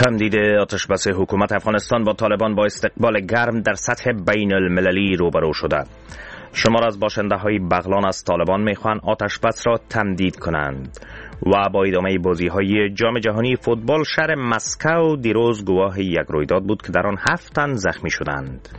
تمدید آتشبس حکومت افغانستان با طالبان با استقبال گرم در سطح بین المللی روبرو شده. شمار از باشنده‌های بغلان از طالبان میخواهند آتشبس را تمدید کنند و با ادامه بازی‌های جام جهانی فوتبال شهر مسکو دیروز گواه یک رویداد بود که در آن 7 تن زخمی شدند.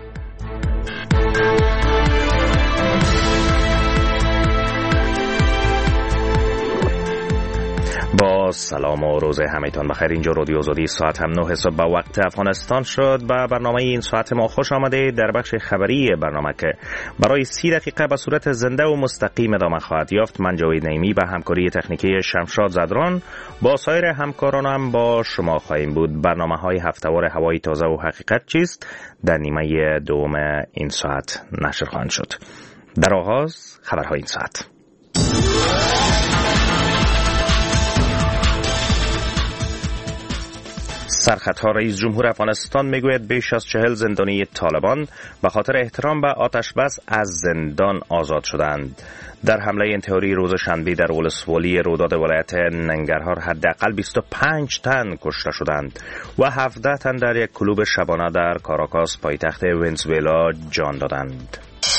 با سلام و روز همه‌تان بخیر. اینجا رادیو آزادی، ساعت هم 9 صبح به وقت افغانستان شد. به برنامه این ساعت ما خوش آمده. در بخش خبری برنامه که برای 30 دقیقه به صورت زنده و مستقیم ادامه خواهد یافت، من جاوید نعیمی به همکاری تکنیکی شمشاد زدران با سایر همکارانم با شما خواهیم بود. برنامه‌های هفته‌وار هوای تازه و حقیقت چیست در نیمه دوم این ساعت نشر خواهند شد. در آغاز خبرهای این ساعت. سرخطها رئیس جمهور افغانستان میگوید بیش از 40 زندانی طالبان به خاطر احترام به آتشبس از زندان آزاد شدند. در حمله انتحاری روز شنبه در ولسوالی روداد ولایت ننگرهار حداقل 25 تن کشته شدند و 17 تن در یک کلوب شبانه در کاراکاس پایتخت ونزوئلا جان دادند.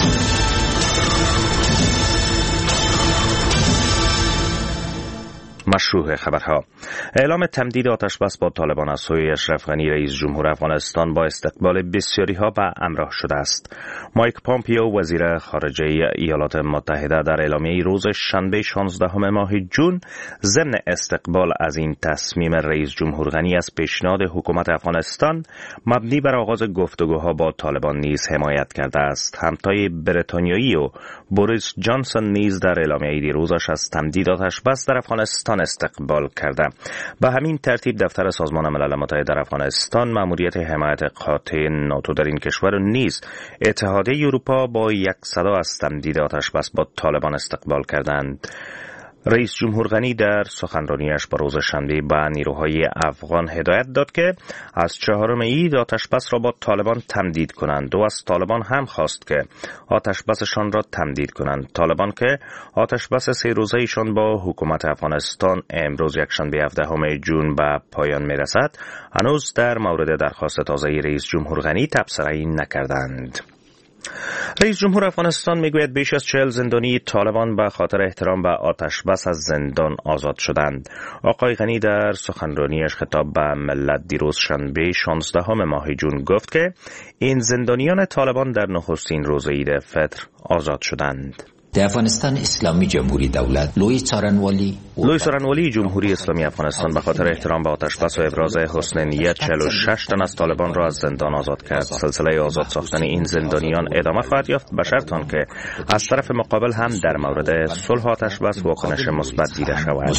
مشروع خبرها. اعلام تمدید آتشبس با طالبان از سوی اشرف غنی رئیس جمهور افغانستان با استقبال بسیاری ها به همراه شده است. مایک پامپیو وزیر خارجه ایالات متحده در اعلامیه روز شنبه 16 ماه جون ضمن استقبال از این تصمیم رئیس جمهور غنی از پیشنهاد حکومت افغانستان مبنی بر آغاز گفتگوها با طالبان نیز حمایت کرده است. همتای بریتانیایی و بوریس جانسون نیز در اعلامیه دیروزش از تمدید آتشبس در افغانستان استقبال کرده. به همین ترتیب دفتر سازمان ملل متحد در افغانستان مأموریت حمایت قاطع ناتو در این کشور و نیز اتحادیه اروپا با یک صدا از تمدید آتشبس با طالبان استقبال کردند. رئیس جمهور غنی در سخنرانیش با روز شنبه به نیروهای افغان هدایت داد که از 4 عید آتشبس را با طالبان تمدید کنند و از طالبان هم خواست که آتشبسشان را تمدید کنند. طالبان که آتشبس 3 روزه ایشان با حکومت افغانستان امروز یکشنبه 17 جون به پایان میرسد، هنوز در مورد درخواست تازه رئیس جمهور غنی تبصره‌ای نکردند. رئیس جمهور افغانستان میگوید بیش از 40 زندانی طالبان به خاطر احترام به آتشبس از زندان آزاد شدند. آقای غنی در سخنرانیش خطاب به ملت دیروز شنبه 16 ماه جون گفت که این زندانیان طالبان در نخستین روز عید فطر آزاد شدند. در افغانستان اسلامی جمهوری دولت لوی سارنوالی جمهوری اسلامی افغانستان به خاطر احترام به آتشبس و ابراز حسن نیت 46 تن از طالبان را از زندان آزاد کرد. سلسله آزاد ساختن این زندانیان ادامه خواهد یافت به شرط آنکه از طرف مقابل هم در مورد صلح آتشبس واکنش مثبت دیده شود.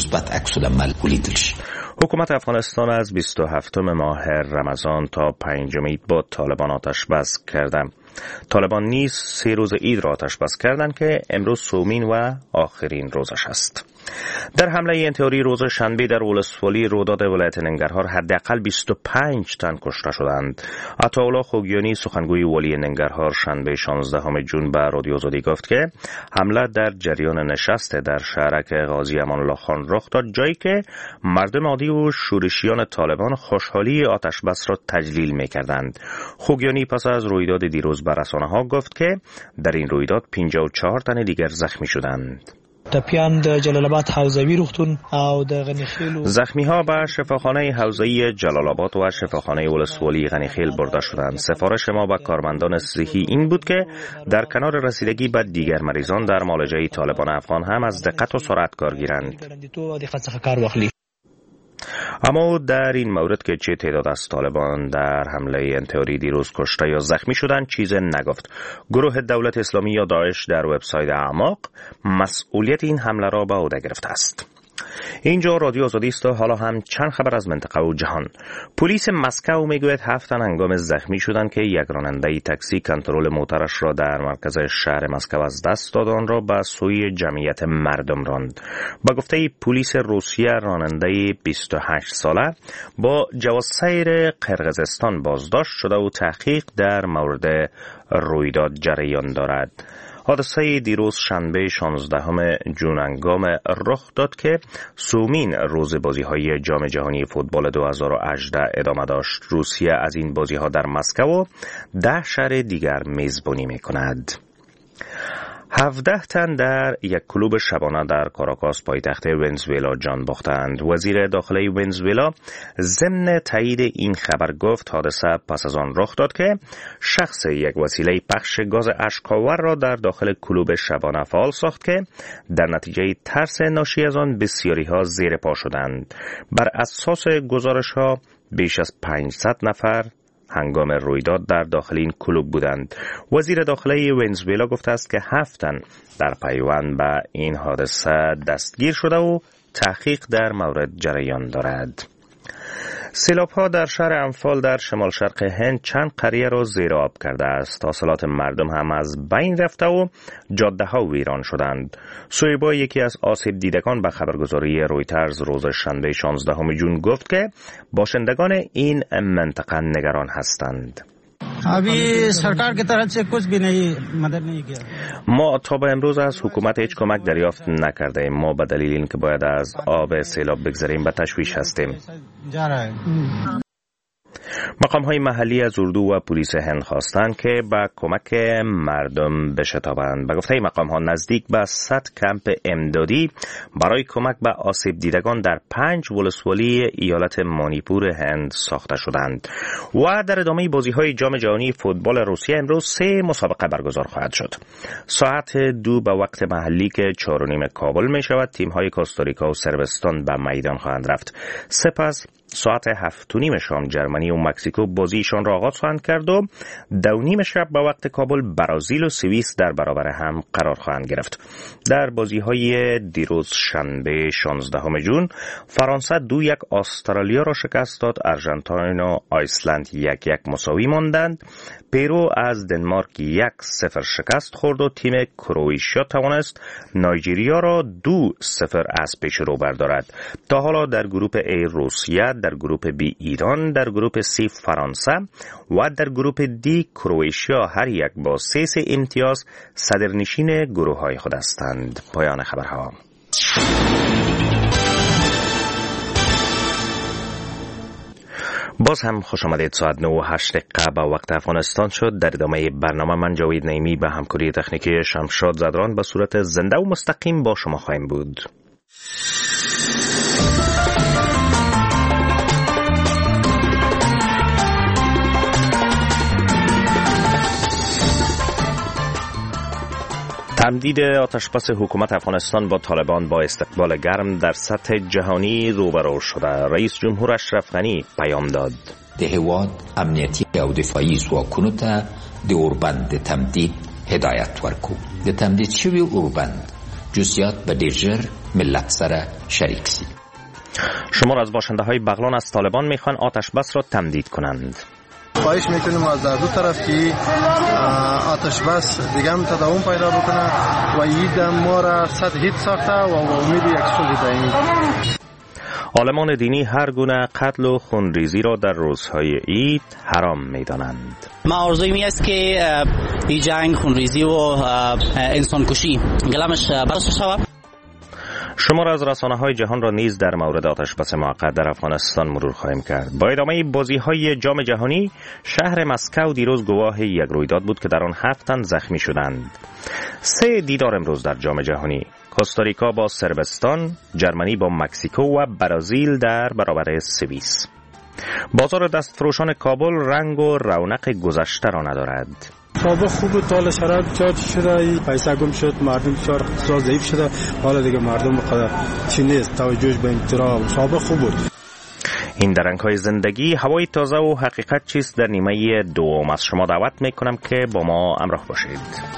حکومت افغانستان از 27 ماه رمضان تا 5 عید با طالبان آتشبس کرده. طالبان نیز 3 روز عید را آتشبس کردند که امروز سومین و آخرین روزش است. در حمله انتحاری روز شنبه در ولسوالی روداد ولایت ننگرهار حداقل 25 تن کشته شدند. عطاالله خوگیانی سخنگوی والی ننگرهار شنبه 16 جون به رادیو آزادی گفت که حمله در جریان نشست در شهرک غازی امان الله خان رخ داد، جایی که مردم عادی و شورشیان طالبان خوشحالی آتشبس را تجلیل می‌کردند. خوگیانی پس از رویداد دیروز به رسانه‌ها گفت که در این رویداد 54 تن دیگر زخمی شدند. ټپیان د جلال آباد حوزوي روغتون او د غنیخیل زخمی‌ها به شفاخانه حوزه‌ای جلال آباد و شفاخانه ولسوالی غنیخیل برده شدند. سفارش ما به کارمندان صحی این بود که در کنار رسیدگی به دیگر مریضان در معالجه طالبان افغان هم از دقت و سرعت کار گیرند. اما در این مورد که چه تعداد از طالبان در حمله انتحاری دیروز کشته یا زخمی شدند چیز نگفت. گروه دولت اسلامی یا داعش در وبسایت اعماق مسئولیت این حمله را به عهده گرفته است. اینجا رادیو آزادی است و حالا هم چند خبر از منطقه و جهان. پلیس مسکو میگوید 7 تن هنگام زخمی شدند که یک راننده تاکسی کنترل موتورش را در مرکز شهر مسکو از دست داد، آن را به سوی جمعیت مردم راند. با گفته پلیس روسیه راننده 28 ساله با جواز سیر قرقیزستان بازداشت شده و تحقیق در مورد رویداد جریان دارد. حادثه دیروز شنبه 16 جون هنگام رخ داد که سومین روز بازی‌های جام جهانی فوتبال 2018 ادامه داشت. روسیه از این بازی‌ها در مسکو و 10 شهر دیگر میزبانی می‌کند. 17 تن در یک کلوب شبانه در کاراکاس پایتخت ونزوئلا جان باختند. وزیر داخلی ونزوئلا ضمن تایید این خبر گفت حادثه پس از آن رخ داد که شخص یک وسیله پخش گاز اشک‌آور را در داخل کلوب شبانه فعال ساخت که در نتیجه ترس ناشی از آن بسیاری‌ها زیر پا شدند. بر اساس گزارش‌ها بیش از 500 نفر هنگام رویداد در داخل این کلوب بودند. وزیر داخلی ونزوئلا گفته است که 7 تن در پیوند به این حادثه دستگیر شده و تحقیق در مورد جریان دارد. سیلاب‌ها در شهر انفال در شمال شرق هند چند قریه را زیر آب کرده است. حاصلات مردم هم از بین رفته و جاده‌ها ویران شدند. سویبا یکی از آسیب دیدگان به خبرگزاری رویترز روز شنبه 16 جون گفت که باشندگان این منطقه نگران هستند. ما تا به امروز از حکومت هیچ کمک دریافت نکرده ایم. ما به دلیل اینکه باید از آب سیلاب بگذریم به تشویش هستیم. مقام‌های محلی از اردو و پلیس هند خواستند که به کمک مردم بشتابند. به گفته مقام‌ها نزدیک به 100 کمپ امدادی برای کمک به آسیب دیدگان در 5 ولسوالی ایالت مانیپور هند ساخته شدند. و در ادامه بازی‌های جام جهانی فوتبال روسیه امروز 3 مسابقه برگزار خواهد شد. ساعت 2 به وقت محلی که 4:30 کابل می‌شود تیم‌های کوستاریکا و صربستان به میدان خواهند رفت. سپس ساعت 7:30 شام جرمنی و مکزیکو بازیشان را آغاز خواهند کرد و 2:30 شب به وقت کابل برازیل و سوئیس در برابر هم قرار خواهند گرفت. در بازی‌های دیروز شنبه 16 جون فرانسه 2-1 استرالیا را شکست داد. آرژانتین و آیسلند 1-1 مساوی ماندند. پرو از دنمارک 1-0 شکست خورد و تیم کرواتیا توانست نایجریا را 2-0 از پیش رو بردارد. تا حالا در گروپ A روسیه، در گروپ B ایران، در گروپ C فرانسه و در گروپ D کرواتیا هر یک با 3 امتیاز صدرنشین گروه‌های خود هستند. پایان خبرها. باز هم خوش آمدید. ساعت 9:08 به وقت افغانستان شد. در ادامه برنامه من جاوید نعیمی به همکاری تکنیکی شمشاد زدران به صورت زنده و مستقیم با شما خواهیم بود. تمدید آتشبس حکومت افغانستان با طالبان با استقبال گرم در سطح جهانی روبرو شده. رئیس جمهور اشرف غنی پیام داد. د هیواد امنیتی او دفاعي ځواکونو ته د اوربند تمدید هدایت ورکو. د تمدید شوی اوربند جزئیات به ډیر ژر ملت سره شریک شي. شمار از باشنده های بغلان از طالبان میخوان آتشبس را تمدید کنند. خواهش میکنیم از دو طرف که آتش بس دیگه هم تداوم پیدا بکنه و این ما را سطحیت ساخته و امید یک صلح دائمی. عالمان دینی هر گونه قتل و خونریزی را در روزهای عید حرام می‌دانند. ما آرزوی می است که این جنگ، خونریزی و انسان کشی گلمش برس شود. شمار از رسانه‌های جهان را نیز در مورد آتشبس موقت در افغانستان مرور خواهیم کرد. با ادامه بازی‌های جام جهانی شهر مسکو دیروز گواه یک رویداد بود که در آن 7 تن زخمی شدند. 3 دیدار امروز در جام جهانی: کوستاریکا با صربستان، جرمنی با مکزیکو و برازیل در برابر سوئیس. بازار دستفروشان کابل رنگ و رونق گذشته را ندارد. سابق خوب بود، حالا شرایط جاج شده، پیسه گم شد، مردم بسیار اقتصاد ضعیف شده. حالا دیگه مردم بقدر چی نیست، توجهش به انترا سابق خوب بود. این درنگ‌های زندگی، هوای تازه و حقیقت چیست در نیمه دوم. از شما دعوت میکنم که با ما همراه باشید.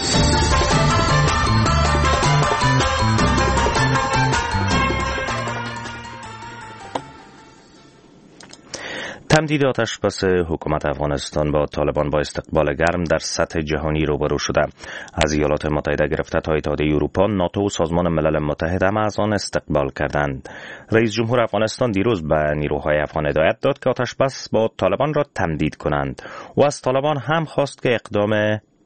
تمدید آتشبس حکومت افغانستان با طالبان با استقبال گرم در سطح جهانی روبرو شده. از ایالات متحده گرفته تا اتحادیه اروپا، ناتو و سازمان ملل متحد هم از آن استقبال کردند. رئیس جمهور افغانستان دیروز به نیروهای افغان هدایت داد که آتشبس با طالبان را تمدید کنند و از طالبان هم خواست که اقدام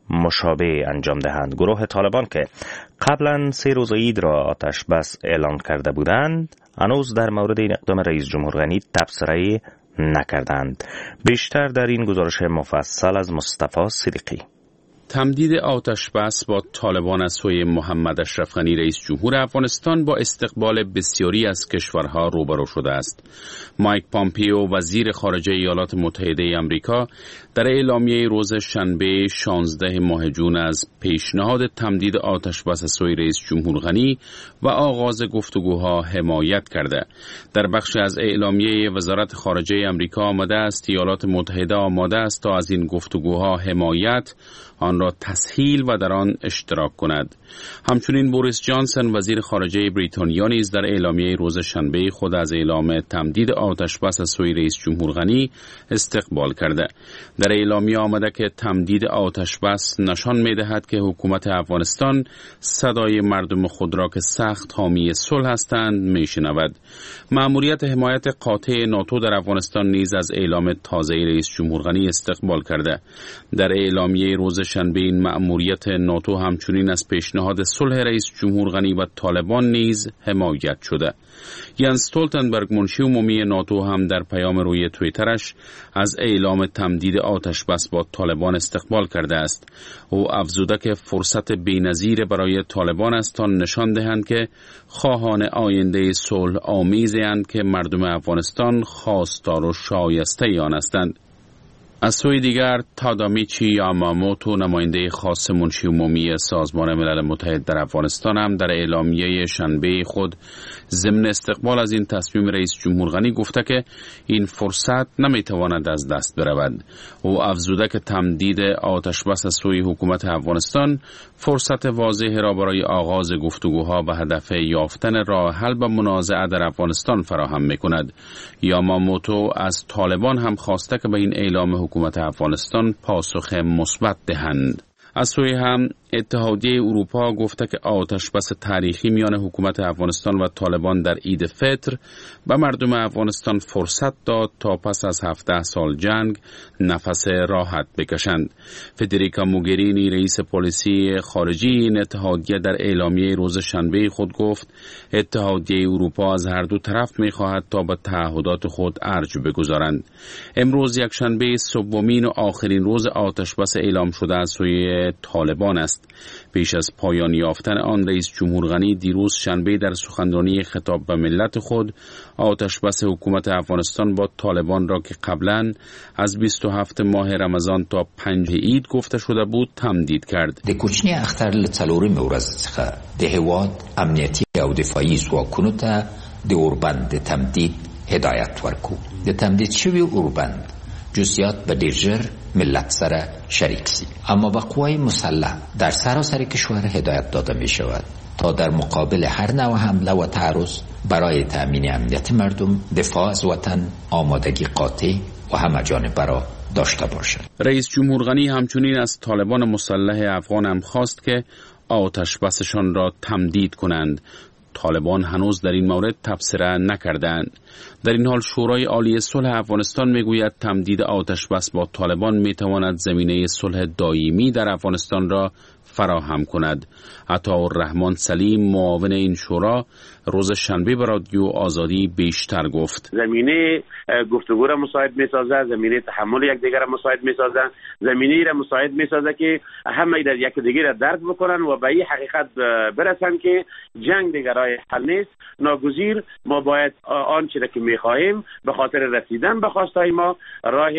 مشابه انجام دهند. گروه طالبان که قبلا 3 روز عید را آتش بس اعلان کرده بودند هنوز در مورد این اقدام رئیس جمهور غنی تبصره‌ای نکردند. بیشتر در این گزارش مفصل از مصطفی صدیقی. تمدید آتش بس با طالبان از سوی محمد اشرف غنی رئیس جمهور افغانستان با استقبال بسیاری از کشورها روبرو شده است. مایک پامپیو وزیر خارجه ایالات متحده آمریکا در اعلامیه روز شنبه 16 ماه جون از پیشنهاد تمدید آتش بس از سوی رئیس جمهور غنی و آغاز گفتگوها حمایت کرده. در بخش از اعلامیه وزارت خارجه آمریکا آمده است ایالات متحده آماده است تا از این گفتگوها حمایت آن را تسهیل و در آن اشتراک کند. همچنین بوریس جانسن وزیر خارجه بریتانیا نیز در اعلامیه روز شنبه خود از اعلام تمدید آتش بس از سوی رئیس جمهور غنی استقبال کرده. در اعلامیه آمده که تمدید آتش بس نشان می‌دهد که حکومت افغانستان صدای مردم خود را که سخت حامی صلح هستند میشنود. مأموریت حمایت قاطع ناتو در افغانستان نیز از اعلام تازه رئیس جمهور غنی استقبال کرده. در اعلامیه روز شنبه این مأموریت ناتو همچنین از پیشنهاد صلح رئیس جمهور غنی و طالبان نیز حمایت شده. یانس استولتنبرگ منشی عمومی ناتو هم در پیام روی توییترش از اعلام تمدید آتش بس با طالبان استقبال کرده است. او افزوده که فرصت بی‌نظیر برای طالبان است تا نشان دهند که خواهان آینده صلح آمیزند که مردم افغانستان خواستار و شایسته آن هستند. از سوی دیگر تادامیچی یاماموتو نماینده خاص منشی عمومی سازمان ملل متحد در افغانستان هم در اعلامیه شنبه خود ضمن استقبال از این تصمیم رئیس جمهور غنی گفته که این فرصت نمیتواند از دست برود. او افزوده که تمدید آتش بس از سوی حکومت افغانستان فرصت واضح را برای آغاز گفتگوها به هدف یافتن راه حل به منازعه در افغانستان فراهم میکند. یاماموتو از طالبان هم خواسته که به این اعلام حکومت افغانستان پاسخ مثبت دهند. از سوی هم اتحادیه اروپا گفته که آتش بس تاریخی میان حکومت افغانستان و طالبان در عید فطر به مردم افغانستان فرصت داد تا پس از 17 سال جنگ نفس راحت بکشند. فدریکا موگرینی رئیس پلیسی خارجی این اتحادیه در اعلامیه روز شنبه خود گفت اتحادیه اروپا از هر دو طرف می‌خواهد تا به تعهدات خود ارج بگذارند. امروز یک شنبه سومین و آخرین روز آتش بس اعلام شده از سوی طالبان است. پیش از پایان یافتن آن رئیس جمهور غنی دیروز شنبه در سخنرانی خطاب به ملت خود آتش بس حکومت افغانستان با طالبان را که قبلا از 27 ماه رمضان تا 5 عید گفته شده بود تمدید کرد. د کوچنی اختر له څلورمې ورځې څخه د هیواد امنیتي او دفاعي ځواکونو ته د اوربند د تمدید هدایت ورکو. د تمدید شوی اوربند جزئیات به ډیر ژر ملت سره شریک سی، اما به قوای مسلح در سراسر کشور هدایت داده می شود تا در مقابل هر نوع حمله و تعرض برای تأمین امنیت مردم دفاع از وطن آمادگی قاطع و همه‌جانبه را داشته باشد. رئیس جمهور غنی همچنین از طالبان مسلح افغان هم خواست که آتش بسشان را تمدید کنند. طالبان هنوز در این مورد تبصره نکردند. در این حال شورای عالی صلح افغانستان میگوید تمدید آتش بس با طالبان میتواند زمینه صلح دائمی در افغانستان را فراهم کند. عطاالرحمن سلیم معاون این شورا روز شنبه به رادیو آزادی بیشتر گفت. زمینه گفتگو را مساعد می‌سازد، زمینه تحمل یکدیگر را مساعد می‌سازد، زمینه را مساعد می‌سازد که همه در یکدیگر را درک بکنن و به این حقیقت برسن که جنگ دیگر راه حل نیست. ناگزیر ما باید آنچه را که می‌خواهیم به خاطر رسیدن به خواستهای ما راه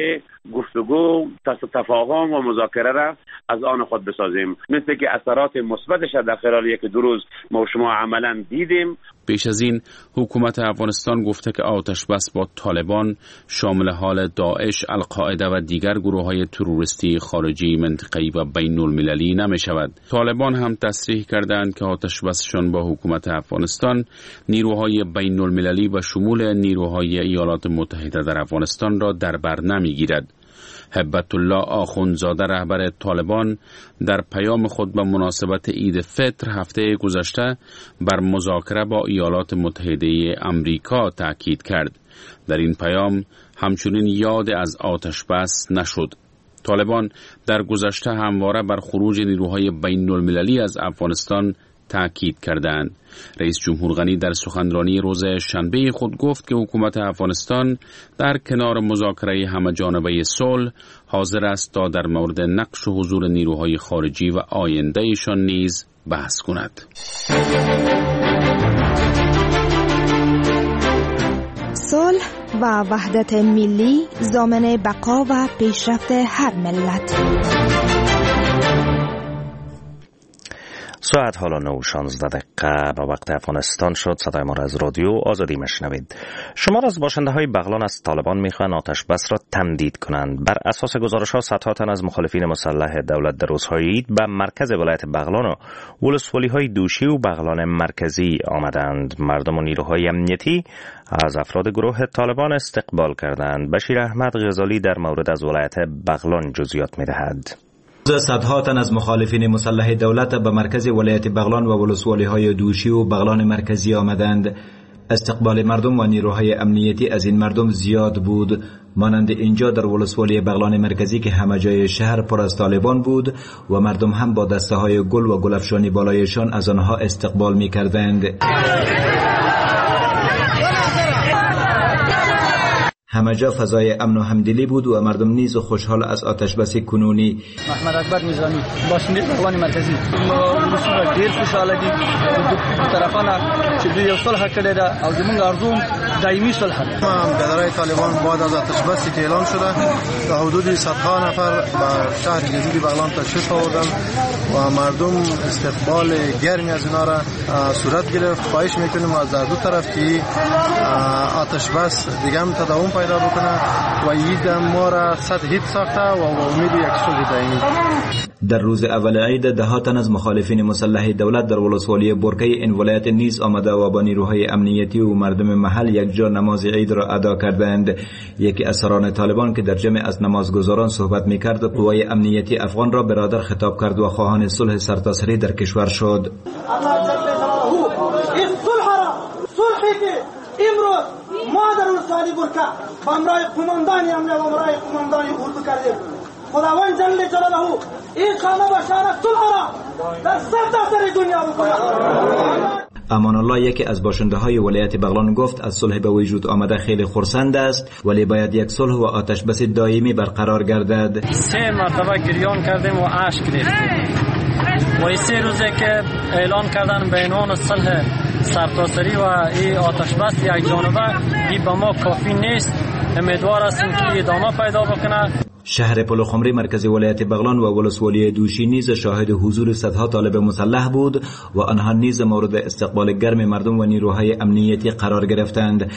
گفتگو، تفاهم و مذاکره را از آن خود بسازیم، مثل که اثرات مثبتش در خلال یک دو روز ما شما عملاً دیدیم. پیش از این حکومت افغانستان گفته که آتش بس با طالبان شامل حال داعش، القاعده و دیگر گروه‌های تروریستی خارجی منطقه‌ای و بین‌المللی نمی‌شود. طالبان هم تصریح کردند که آتش بسشان با حکومت افغانستان نیروهای بین‌المللی و شمول نیروهای ایالات متحده در افغانستان را در بر نمی‌گیرد. هبت الله آخوندزاده رهبر طالبان در پیام خود به مناسبت عید فطر هفته گذشته بر مذاکره با ایالات متحده آمریکا تاکید کرد. در این پیام همچنین یاد از آتش بس نشد. طالبان در گذشته همواره بر خروج نیروهای بین المللی از افغانستان تأکید کردند. رئیس جمهور غنی در سخنرانی روز شنبه خود گفت که حکومت افغانستان در کنار مذاکره همه‌جانبه صلح حاضر است تا در مورد نقش و حضور نیروهای خارجی و آیندهشان نیز بحث کند. صلح و وحدت ملی ضامن بقا و پیشرفت هر ملت. ساعت حالا 9:16 به وقت افغانستان شد. صدای ما را از رادیو آزادی میشنوید. شمار از باشنده های بغلان از طالبان میخواهند آتش بس را تمدید کنند. بر اساس گزارش ها صدها تن از مخالفین مسلح دولت در روزهای عید به مرکز ولایت بغلان و ولسوالی های دوشی و بغلان مرکزی آمدند. مردم و نیروهای امنیتی از افراد گروه طالبان استقبال کردند. بشیر احمد غزالی در مورد از ولایت بغلان جزئیات میدهد. صدها تن از مخالفین مسلح دولت به مرکز ولایت بغلان و ولسوالی های دوشی و بغلان مرکزی آمدند. استقبال مردم و نیروهای امنیتی از این مردم زیاد بود، مانند اینجا در ولسوالی بغلان مرکزی که همه جای شهر پر از طالبان بود و مردم هم با دسته های گل و گلفشانی بالایشان از آنها استقبال می کردند. همه جا فضای امن و همدلی بود و مردم نیز خوشحال از آتشبس کنونی. محمد اکبر نظامی باشنده بغلان مرکزی مسئول ډیر خوشاله دي د طرفانه چې دوی یو صلح کړی ده او زموږ ارزو دایمي صلح ده. مقدرهای طالبان بعد از آتشبسی که اعلام شده تا حدود صدها نفر به شهر جدید بغلان تشریف آوردن و مردم استقبال گرمی از اینا را صورت گرفت. خواهش میکنیم از دو طرف که آتشبس دیگه هم تداوم پیدا بکنه و عید ما را صد هیت ساخته و امید یک صلح دائمی. در روز اول عید ده تن از مخالفین مسلح دولت در ولسوالی برکه این ولایت نیز آمده و با نیروهای امنیتی و مردم محل یک جا نماز عید را ادا کردند. یکی از سران طالبان که در جمع از نمازگزاران صحبت میکرد قوای امنیتی افغان را برادر خطاب کرد و خواهان صلح سرتاسری در کشور شد. امروز ما در ولسوالی برکه با امرای قماندانی امنیت و امرای قماندانی اردو کردیم. خداوند جل جلاله این خانه بشارت صلح را در سرتاسر دنیا بکنه. امان الله یکی از باشنده های ولایت بغلان گفت از صلح به وجود آمده خیلی خرسند است، ولی باید یک صلح و آتش بس دائمی برقرار گردد. 3 مرتبه گریان کردیم و اشک ریختیم و 3 روزه که اعلان کردن به عنوان صلح سرتاسری و این آتش بس یک جانبه این به ما کافی نیست. امیدوار هستیم که ادامه پیدا بکنه. شهر پلوخمری مرکز ولایت بغلان و ولسوالی دوشی نیز شاهد حضور صدها طالب مسلح بود و آنها نیز مورد استقبال گرم مردم و نیروهای امنیتی قرار گرفتند.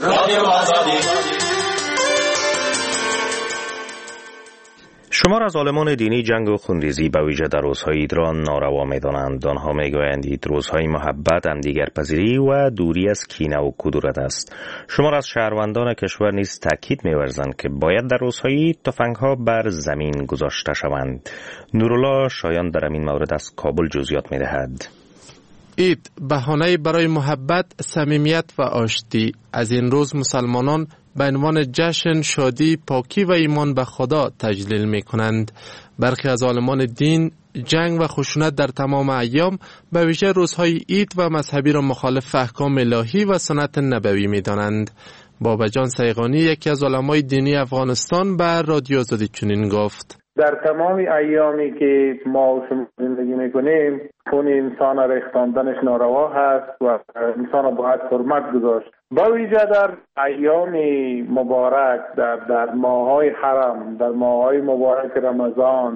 شمار از عالمان دینی جنگ و خونریزی به ویژه در روزهای عید را ناروا می‌دانند. آنها می‌گویند عید روزهای محبت، همدیگرپذیری و دوری از کینه و کدورت است. شمار از شهروندان کشور نیز تاکید می‌ورزند که باید در روزهای عید تفنگ‌ها بر زمین گذاشته شوند. نورالله شایان در این مورد از کابل جزئیات می‌دهد. عید بهانه برای محبت، صمیمیت و آشتی. از این روز مسلمانان به عنوان جشن، شادی، پاکی و ایمان به خدا تجلیل می کنند. برخی از عالمان دین جنگ و خشونت در تمام ایام به ویژه روزهای عید و مذهبی را مخالف احکام الهی و سنت نبوی می دانند. بابا جان سیغانی یکی از علمای دینی افغانستان به رادیو آزادی چنین گفت: در تمام ایامی که ما و شما زندگی میکنیم خون انسان را ریختاندنش ناروا هست و انسان را باید حرمت گذاشت. با ویژه در ایام مبارک، در ماه‌های حرم، در ماه‌های مبارک رمضان،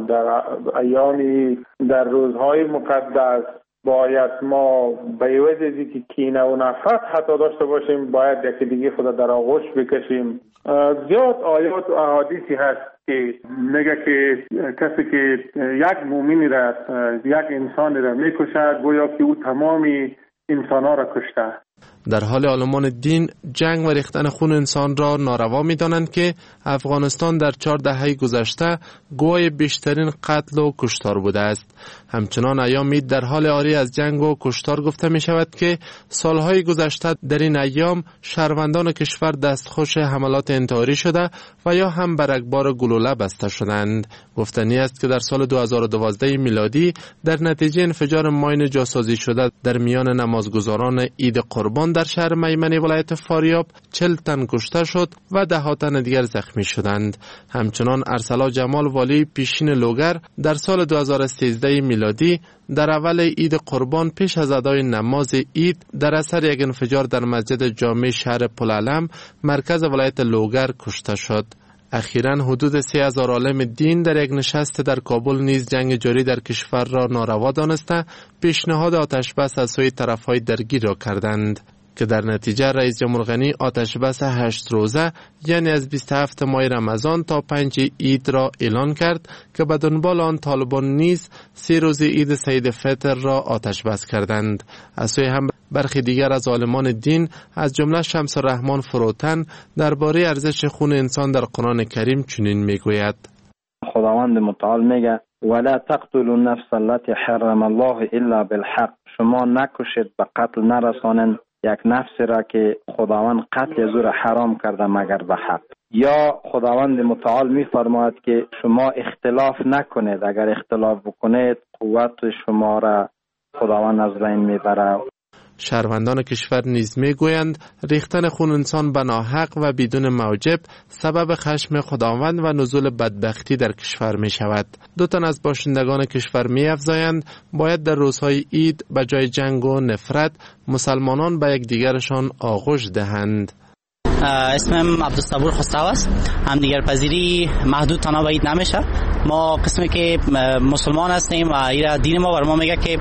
در روزهای مقدس باید ما به عوض از اینکه کینه و نفرت حتی داشته باشیم باید یکی دیگه خود در آغوش بکشیم. زیاد آیات و احادیثی هست که میگه که کسی که یک مؤمنی را، یک انسانی را میکشد گویا که او تمامی انسان‌ها را کشته. در حال عالمان دین جنگ و ریختن خون انسان را ناروا می دانند که افغانستان در 4 دهه گذشته گواه بیشترین قتل و کشتار بوده است. همچنان ایام عید در حال عاری از جنگ و کشتار گفته می شود که سالهای گذشته در این ایام شهروندان کشور دستخوش حملات انتحاری شده و یا هم بر رگبار گلوله بسته شدند. گفتنی است که در سال 2012 میلادی در نتیجه انفجار ماین جاسازی شده در میان نمازگزاران عید قربان در شهر میمنه ولایت فاریاب 40 تن کشته شد و 10 تن دیگر زخمی شدند. همچنان ارسلا جمال والی پیشین لوگر در سال 2013 میلادی در اول عید قربان پیش از ادای نماز عید در اثر یک انفجار در مسجد جامع شهر پلعلم مرکز ولایت لوگر کشته شد. اخیراً حدود 3000 عالم دین در یک نشست در کابل نیز جنگ جاری در کشور را ناروا دانسته پیشنهاد آتش بس از سوی طرف‌های درگیر را کردند که در نتیجه رئیس جمهور غنی آتش بس 8 روزه یعنی از 27 ماه رمضان تا 5 عید را اعلان کرد که به دنبال آن طالبان نیز 3 روز عید سعید فطر را آتش بس کردند. از سوی هم برخی دیگر از عالمان دین از جمله شمس الرحمن فروتن درباره ارزش خون انسان در قرآن کریم چنین میگوید: خداوند متعال میگه ولا تقتلوا النفس التي حرم الله الا بالحق، شما نکشید به قتل نرسانید یک نفسی را که خداوند قتل از او را حرام کرده مگر به حق. یا خداوند متعال می فرماید که شما اختلاف نکنید، اگر اختلاف بکنید قوت شما را خداوند از بین میبره. شهروندان کشور نیز میگویند ریختن خون انسان به ناحق و بدون موجب سبب خشم خداوند و نزول بدبختی در کشور می شود. 2 تن از باشندگان کشور می افزایند باید در روزهای عید به جای جنگ و نفرت مسلمانان به یکدیگرشان آغوش دهند. اسمم عبدالصبور خسرو است. همدیگر پذیری محدود تنها به عید نمیشه. ما قسمی که مسلمان هستیم و ایرا دین ما بر ما میگه که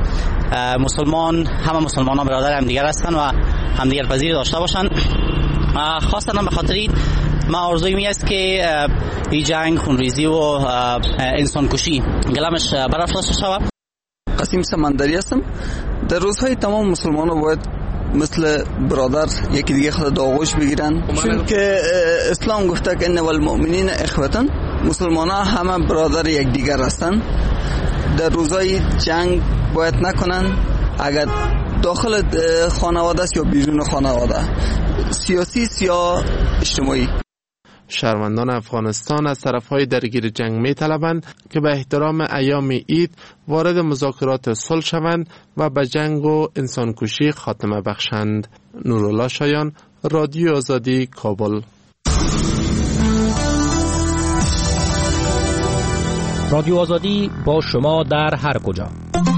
همه مسلمان ها برادر همدیگر هستن و همدیگر پذیری داشته باشن. خاصتا به خاطر ما آرزوی می است که این جنگ، خونریزی و انسان کشی گلمش برافراشته شود. قاسم سمندری هستم. در روزهای تمام مسلمان ها باید مثل برادر یکی دیگه خود داغوش بگیرن، چون که اسلام گفته که ان والمؤمنین اخوتن، مسلمان ها همه برادر یک دیگر هستن. در روزهای جنگ باید نکنن، اگر داخل خانواده است یا بیرون خانواده، سیاسی یا اجتماعی. شهروندان افغانستان از طرفهای درگیر جنگ می طلبند که به احترام ایام عید وارد مذاکرات صلح شوند و به جنگ و انسانکشی خاتمه بخشند. نورالله شایان، رادیو آزادی، کابل. رادیو آزادی با شما در هر کجا.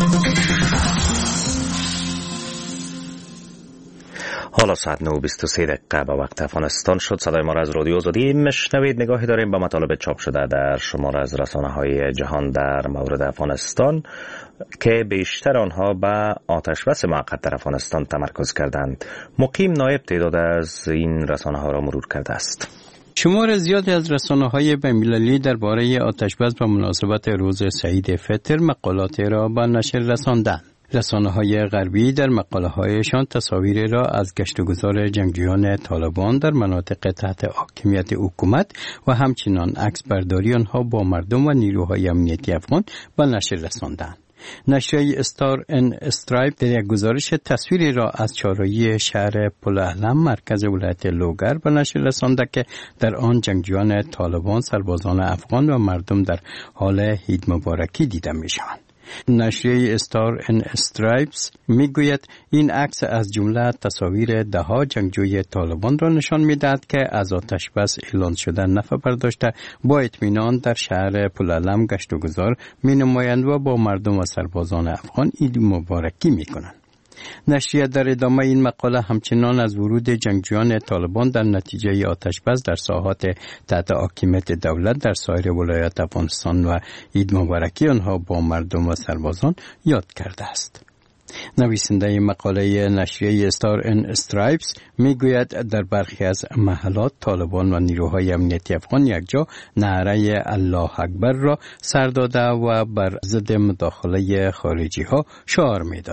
حالا ساعت 9:23 به وقت افغانستان شد. صدای ما را از رادیو آزادی میشنوید. نگاهی داریم به مطالب چاپ شده در شماره از رسانه‌های جهان در مورد افغانستان که بیشتر آنها به آتش بس موقت در افغانستان تمرکز کردند. مقیم نایب تعداد از این رسانه‌ها را مرور کرده است. شمار زیادی از رسانه‌های بین‌المللی درباره آتش بس و مناسبت روز سعید فطر مقالات را به نشر رساندند. رسانه‌های غربی در مقاله‌هایشان تصاویر را از گشتگذار جنگجویان طالبان در مناطق تحت حاکمیت حکومت و همچنین عکسبرداری آنها با مردم و نیروهای امنیتی افغان به نشر رساندند. نشریه استار ان استرایپ در یک گزارش تصویری را از چهارراهی شهر پلعلم مرکز ولایت لوگر به نشر رسانده که در آن جنگجویان طالبان، سربازان افغان و مردم در حال عید مبارکی دیده می‌شوند. نشریه استار ان استرایپس میگوید این عکس از جمله تصاویر 10 جنگجوی طالبان را نشان میدهد که از آتش بس اعلان شده نفع برداشته با اطمینان در شهر پلعلم گشت و گذار مینمایند و با مردم و سربازان افغان عید مبارکی میکنند. نشریه در ادامه این مقاله همچنان از ورود جنگجویان طالبان در نتیجه آتش بس در ساحات تحت حاکمیت دولت در سایر ولایات افغانستان و عید مبارکی آنها با مردم و سربازان یاد کرده است. نویسنده مقاله نشریه استار ان استرایپس میگوید در برخی از محلات طالبان و نیروهای امنیتی افغان یکجا نعره الله اکبر را سر داده و بر ضد مداخله خارجی ها شعار میدادند.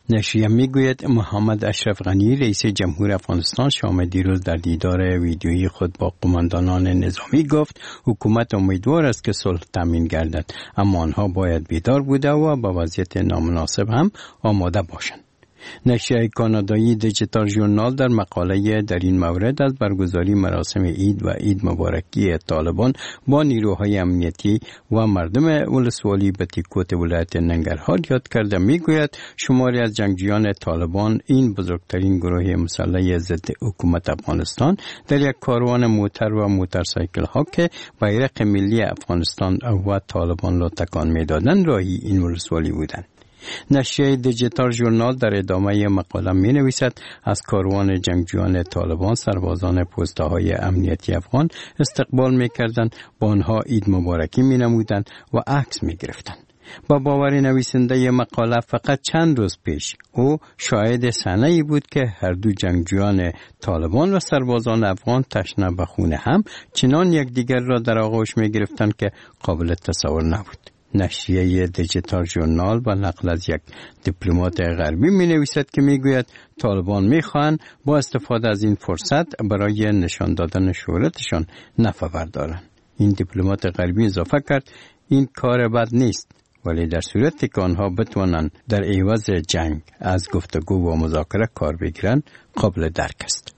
نشریه میگوید محمد اشرف غنی رئیس جمهور افغانستان شام دیروز در دیدار ویدیویی خود با قماندانان نظامی گفت حکومت امیدوار است که صلح تامین گردد، اما آنها باید بیدار بوده و با وضعیت نامناسب هم آماده باشند. نشریه کانادایی دیجیتال ژورنال در مقاله در این مورد از برگزاری مراسم عید و عید مبارکی طالبان با نیروهای امنیتی و مردم ولسوالی بتیکوت ولایت ننگرهار یاد کرده میگوید شماری از جنگجویان طالبان، این بزرگترین گروه مسلح ضد حکومت افغانستان، در یک کاروان موتر و موتورسایکل ها که بیرق ملی افغانستان و طالبان را تکان میدادند راهی این ولسوالی بودند. نشریه دیجیتال ژورنال در ادامه مقاله می نویسد از کاروان جنگجویان طالبان سربازان پوسته های امنیتی افغان استقبال می کردند، با آنها عید مبارکی می نمودند و عکس می گرفتند. با باور نویسنده مقاله فقط چند روز پیش او شاهد صحنه‌ای بود که هر دو جنگجویان طالبان و سربازان افغان تشنه به خون هم چنان یکدیگر را در آغوش می گرفتند که قابل تصور نبود. نشریه دیجیتال ژورنال با نقل از یک دیپلمات غربی می نویسد که می گوید طالبان می خواهند با استفاده از این فرصت برای نشان دادن شهرتشان نفع بردارند. این دیپلمات غربی اضافه کرد این کار بد نیست، ولی در صورتی که آنها بتوانند در عوض جنگ از گفتگو و مذاکره کار بگیرند قابل درک است.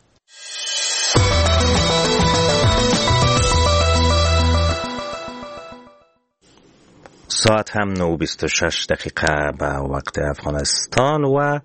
ساعت هم 9:26 دقیقه به وقت افغانستان و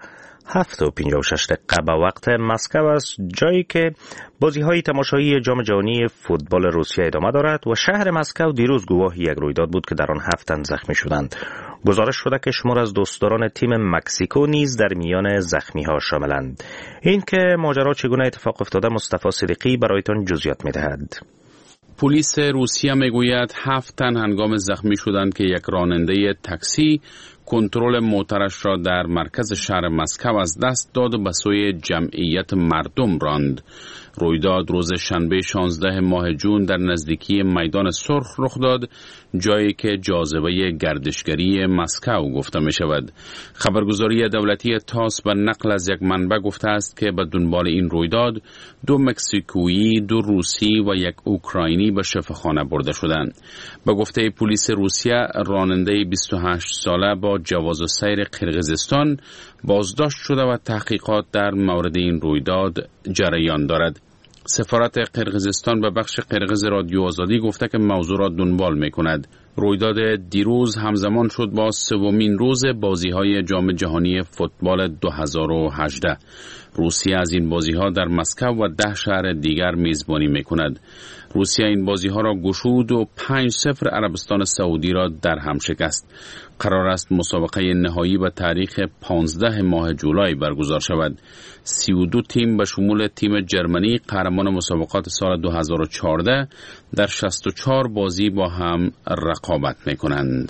7:56 دقیقه به وقت مسکو است، جایی که بازی‌های تماشایی جام جهانی فوتبال روسیه ادامه دارد و شهر مسکو دیروز گواه یک رویداد بود که در آن 7 تن زخمی شدند. گزارش شده که شمار از دوستداران تیم مکزیکو نیز در میان زخمی‌ها شاملند. این که ماجرا چگونه اتفاق افتاده مصطفی صدیقی برایتان جزئیات می‌دهد. پلیس روسیه میگوید 7 تن هنگام زخمی شدند که یک راننده تاکسی کنترل موترش را در مرکز شهر مسکو از دست داد و به سوی جمعیت مردم راند. رویداد روز شنبه 16 ماه جون در نزدیکی میدان سرخ رخ داد، جایی که جاذبه گردشگری مسکو گفته می شود. خبرگزاری دولتی تاس به نقل از یک منبع گفته است که به دنبال این رویداد 2 مکزیکویی، 2 روسی و 1 اوکراینی به شفاخانه برده شدند. به گفته پلیس روسیه راننده 28 ساله با جواز السیر قرقیزستان بازداشت شده و تحقیقات در مورد این رویداد جریان دارد. سفارت قرقیزستان به بخش قرقیز رادیو آزادی گفته که موضوع را دنبال می‌کند. رویداد دیروز همزمان شد با 3مین روز بازی‌های جام جهانی فوتبال 2018. روسیه از این بازی‌ها در مسکو و 10 شهر دیگر میزبانی می‌کند. روسیه این بازی‌ها را گشود و 5-0 عربستان سعودی را در هم شکست. قرار است مسابقه نهایی به تاریخ 15 ماه جولای برگزار شود. 32 تیم به شمول تیم جرمنی قهرمان مسابقات سال 2014 در 64 بازی با هم رقابت می‌کنند.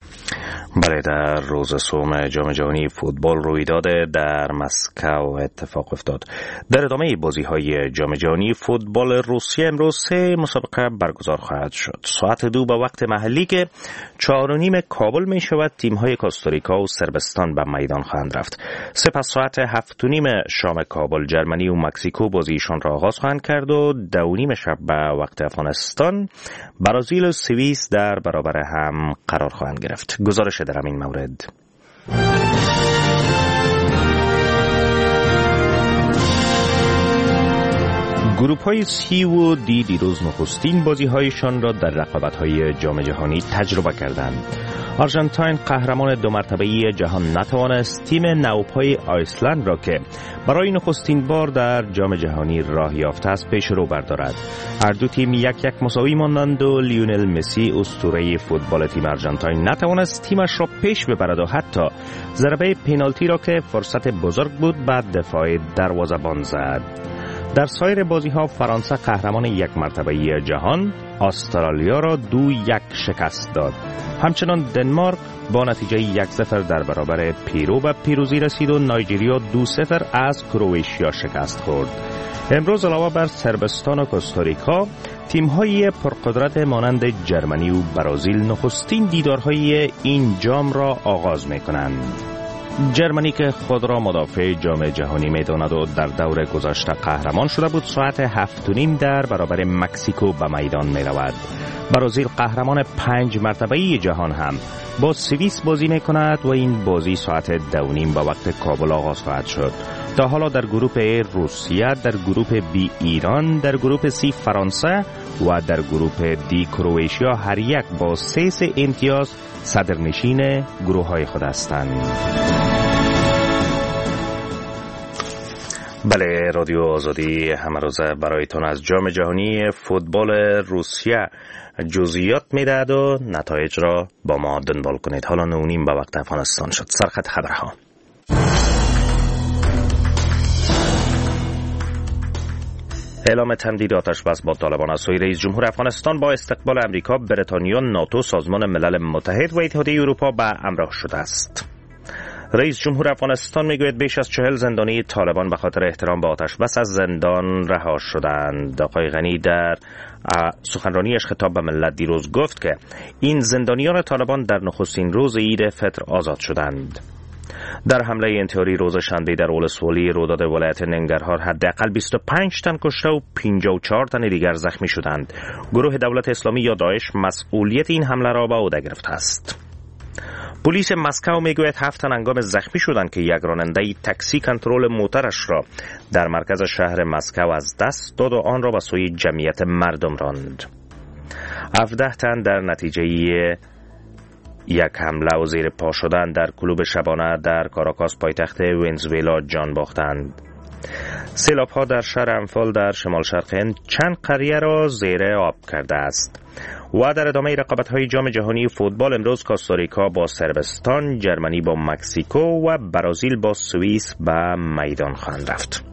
بله، در روز سوم جام جهانی فوتبال رویداد در مسکو اتفاق افتاد. در ادامه بازی‌های جام جهانی فوتبال روسیه امروز 3 مسابقه برگزار خواهد شد. ساعت 2 به وقت محلی که 4:30 کابل می شود تیم‌های کوستاریکا و صربستان به میدان خواهند رفت. سپس ساعت 7:30 شام کابل جرمنی و مکزیکو بازیشان را آغاز خواهند کرد و 2:30 شب به وقت افغانستان برزیل و سوئیس در برابر هم قرار خواهند گرفت. گزارش در این مورد. گروه‌های سی و دی دیروز نخستین بازی‌هایشان را در رقابت‌های جام جهانی تجربه کردند. آرژانتین قهرمان 2 مرتبه‌ای جهان نتوانست تیم نوپای آیسلند را که برای نخستین بار در جام جهانی راه یافته است پیش رو بردارد. هر دو تیم 1-1 مساوی ماندند و لیونل مسی اسطوره فوتبال تیم آرژانتین نتوانست تیمش را پیش ببرد و حتی ضربه پنالتی را که فرصت بزرگ بود بعد دفاع دروازه‌بان زد. در سایر بازی‌ها فرانسه قهرمان 1 مرتبه‌ای جهان استرالیا را 2-1 شکست داد. همچنان دنمارک با نتیجه 1-0 در برابر پیرو به پیروزی رسید و نایجریا 2-0 از کرواتیا شکست خورد. امروز علاوه بر صربستان و کوستاریکا تیم‌های پرقدرت مانند جرمنی و برزیل نخستین دیدارهای این جام را آغاز می‌کنند. جرمنی که خود را مدافع جام جهانی می‌داند و در دور گذشته قهرمان شده بود، ساعت 7:30 در برابر مکزیکو به میدان می‌رود. برزیل قهرمان 5 مرتبه‌ای جهان هم با سوئیس بازی می‌کند و این بازی ساعت 2:30 به وقت کابل آغاز خواهد شد. تا حالا در گروپ A روسیه، در گروپ B ایران، در گروپ C فرانسه و در گروپ D کرواتیا هر یک با 3 امتیاز صدرنشین گروه‌های خود هستند. بله، رادیو آزادی همه روزه برایتان از جام جهانی فوتبال روسیه جزئیات میدهد و نتایج را با ما دنبال کنید. حالا 9:30 به وقت افغانستان شد. سرخط خبرها. اعلام تمدید آتش بس با طالبان از سوی رئیس جمهور افغانستان با استقبال امریکا، بریتانیا، ناتو، سازمان ملل متحد و اتحادیه اروپا به همراه شده است. رئیس جمهور افغانستان میگوید بیش از 40 زندانی طالبان به خاطر احترام به آتش بس از زندان رها شدند. آقای غنی در سخنرانیش خطاب به ملت دیروز گفت که این زندانیان طالبان در نخستین روز عید فطر آزاد شدند. در حمله انتحاری روز شنبه در ولسوالی روداد ولایت ننگرهار حداقل 25 تن کشته و 54 تن دیگر زخمی شدند. گروه دولت اسلامی یا داعش مسئولیت این حمله را به عهده گرفته است. پلیس مسکو میگوید 7 تن هنگام زخمی شدند که یک راننده تاکسی کنترل موترش را در مرکز شهر مسکو از دست داد و آن را به سوی جمعیت مردم راند. 17 تن در نتیجه یک حمله و زیر پا شدن در کلوب شبانه در کاراکاس پایتخت ونزوئلا جان باختند. سیلاب‌ها در شهر انفال در شمال شرق هند چند قریه را زیر آب کرده است. و در ادامه رقابت‌های جام جهانی فوتبال امروز کوستاریکا با صربستان، جرمنی با مکزیکو و برزیل با سوئیس به میدان خواهند رفت.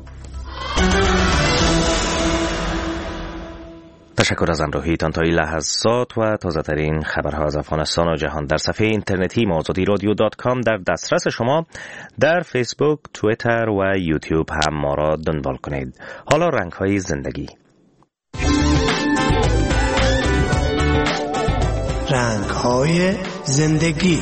تشکر از همراهیتان تا این لحظات و تازه ترین خبرها از افغانستان و جهان در صفحه اینترنتی azadiradio.com در دسترس شما. در فیسبوک، توییتر و یوتیوب هم ما را دنبال کنید. حالا رنگ‌های زندگی. رنگ‌های زندگی.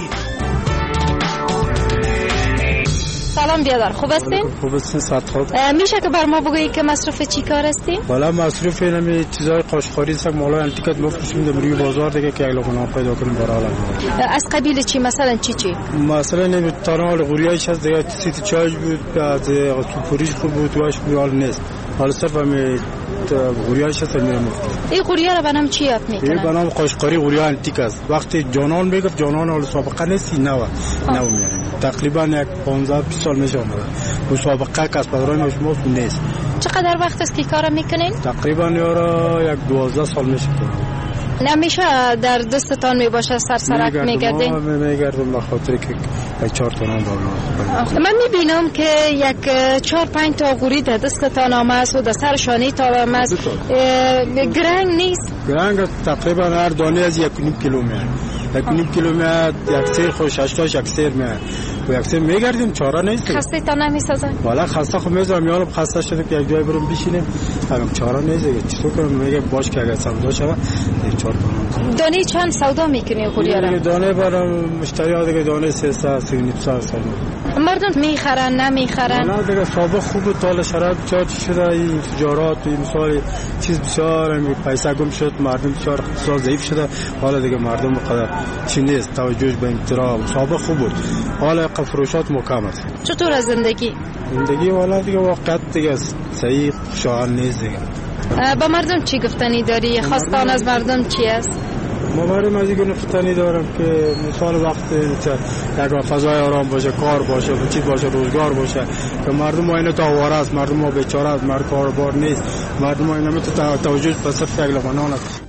سلام بیادر، خوب هستین؟ خوب هستین، ساعت خوب. میشه که بر ما بگویی که مصرف چی کار هستین؟ والا مصرف اینمی چیزای قاشقاری است، مولا انتیکت مفروشیم در روی بازار دیگه که اگه پیدا کنیم برای از قبیل چی؟ مثلا چی؟ مثلا نمی تانال غوریایش هست دیگه، سیت چای بود، از سوپوریش خوب بود، واش بیال نیست. حالا صرف می غوریایش هست میرم. این غوریا رو بنام چی یاد میکنن؟ این بنام قاشقاری غوریا انتیک است. وقتی جانان میگفت جانان حال سابقه نیست، نه میاریم. تقریبا یک 15-20 سال میشه اومده. مسابقه کسب درآمد شما نیست. چقدر وقت است که کار میکنین؟ تقریبا یارا یک 12 سال میشه. نمیشه در دستتان میباشه سرسرک میگردین؟ میگردم به خاطر که 4 تا نام دارم. من میبینم که یک 4-5 تا غوری در دستتان آمد و در سر شانه تا آمد. گرنگ نیست؟ گرنگ تقریبا هر دانه از 1.5 کیلو میاد. 1.5 کیلو میاد، یک سیر خوش 8 یک سیر میاد. و یک سیر میگردیم، چاره نیست. خسته تا نمیسازن؟ والا خسته خب میذارم، یارم خسته شده که یک جای برم بشینیم. همین چاره نیست. چطور کنم؟ میگه باش که اگر سودا شود 4 تا. دانه چند سودا میکنی غوریا را؟ دانه برام مشتری ها دیگه دانه 300 300 سودا. مردم میخرن نمیخرن؟ نه دیگه سابق خوب طال شرایط چارج شده، این تجارت این مثال چیز بسیار پیسه گم شد، مردم بسیار اقتصاد ضعیف شده. حالا دیگه مردم بقدر چی نیست، توجهش به انترا سابق خوب بود، حالا فروشات مکم است. چطور از زندگی والا دیگه واقعیت دیگه صحیح شان نیست دیگه. با مردم چی گفتنی داری؟ خواستان از مردم چی است؟ مردم از این گفتنی دارم که مثال وقت یک فضای آرام باشه، کار باشه، چیز باشه، روزگار باشه، که مردم ما اینو تاواره است، مردم ما بیچاره است، مرد کاربار نیست، مردم ما اینو توجه به صرف یک لقمه است.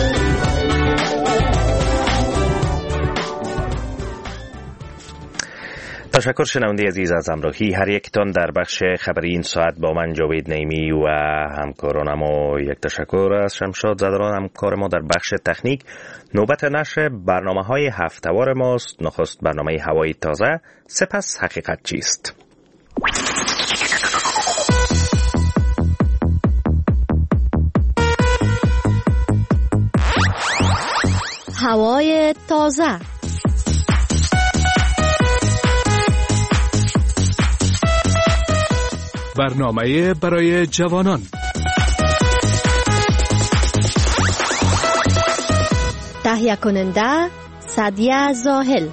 تشکر شنونده عزیز از همراهی هر یکتان در بخش خبری این ساعت با من جاوید نیمی و همکارانم و یک تشکر از شمشاد زدران همکار ما در بخش تکنیک. نوبت نشر برنامه‌های هفته‌وار ماست. نخست برنامه هوای تازه، سپس حقیقت چیست. هوای تازه. برنامه برای جوانان. تهیه کننده سعدیه زاهل.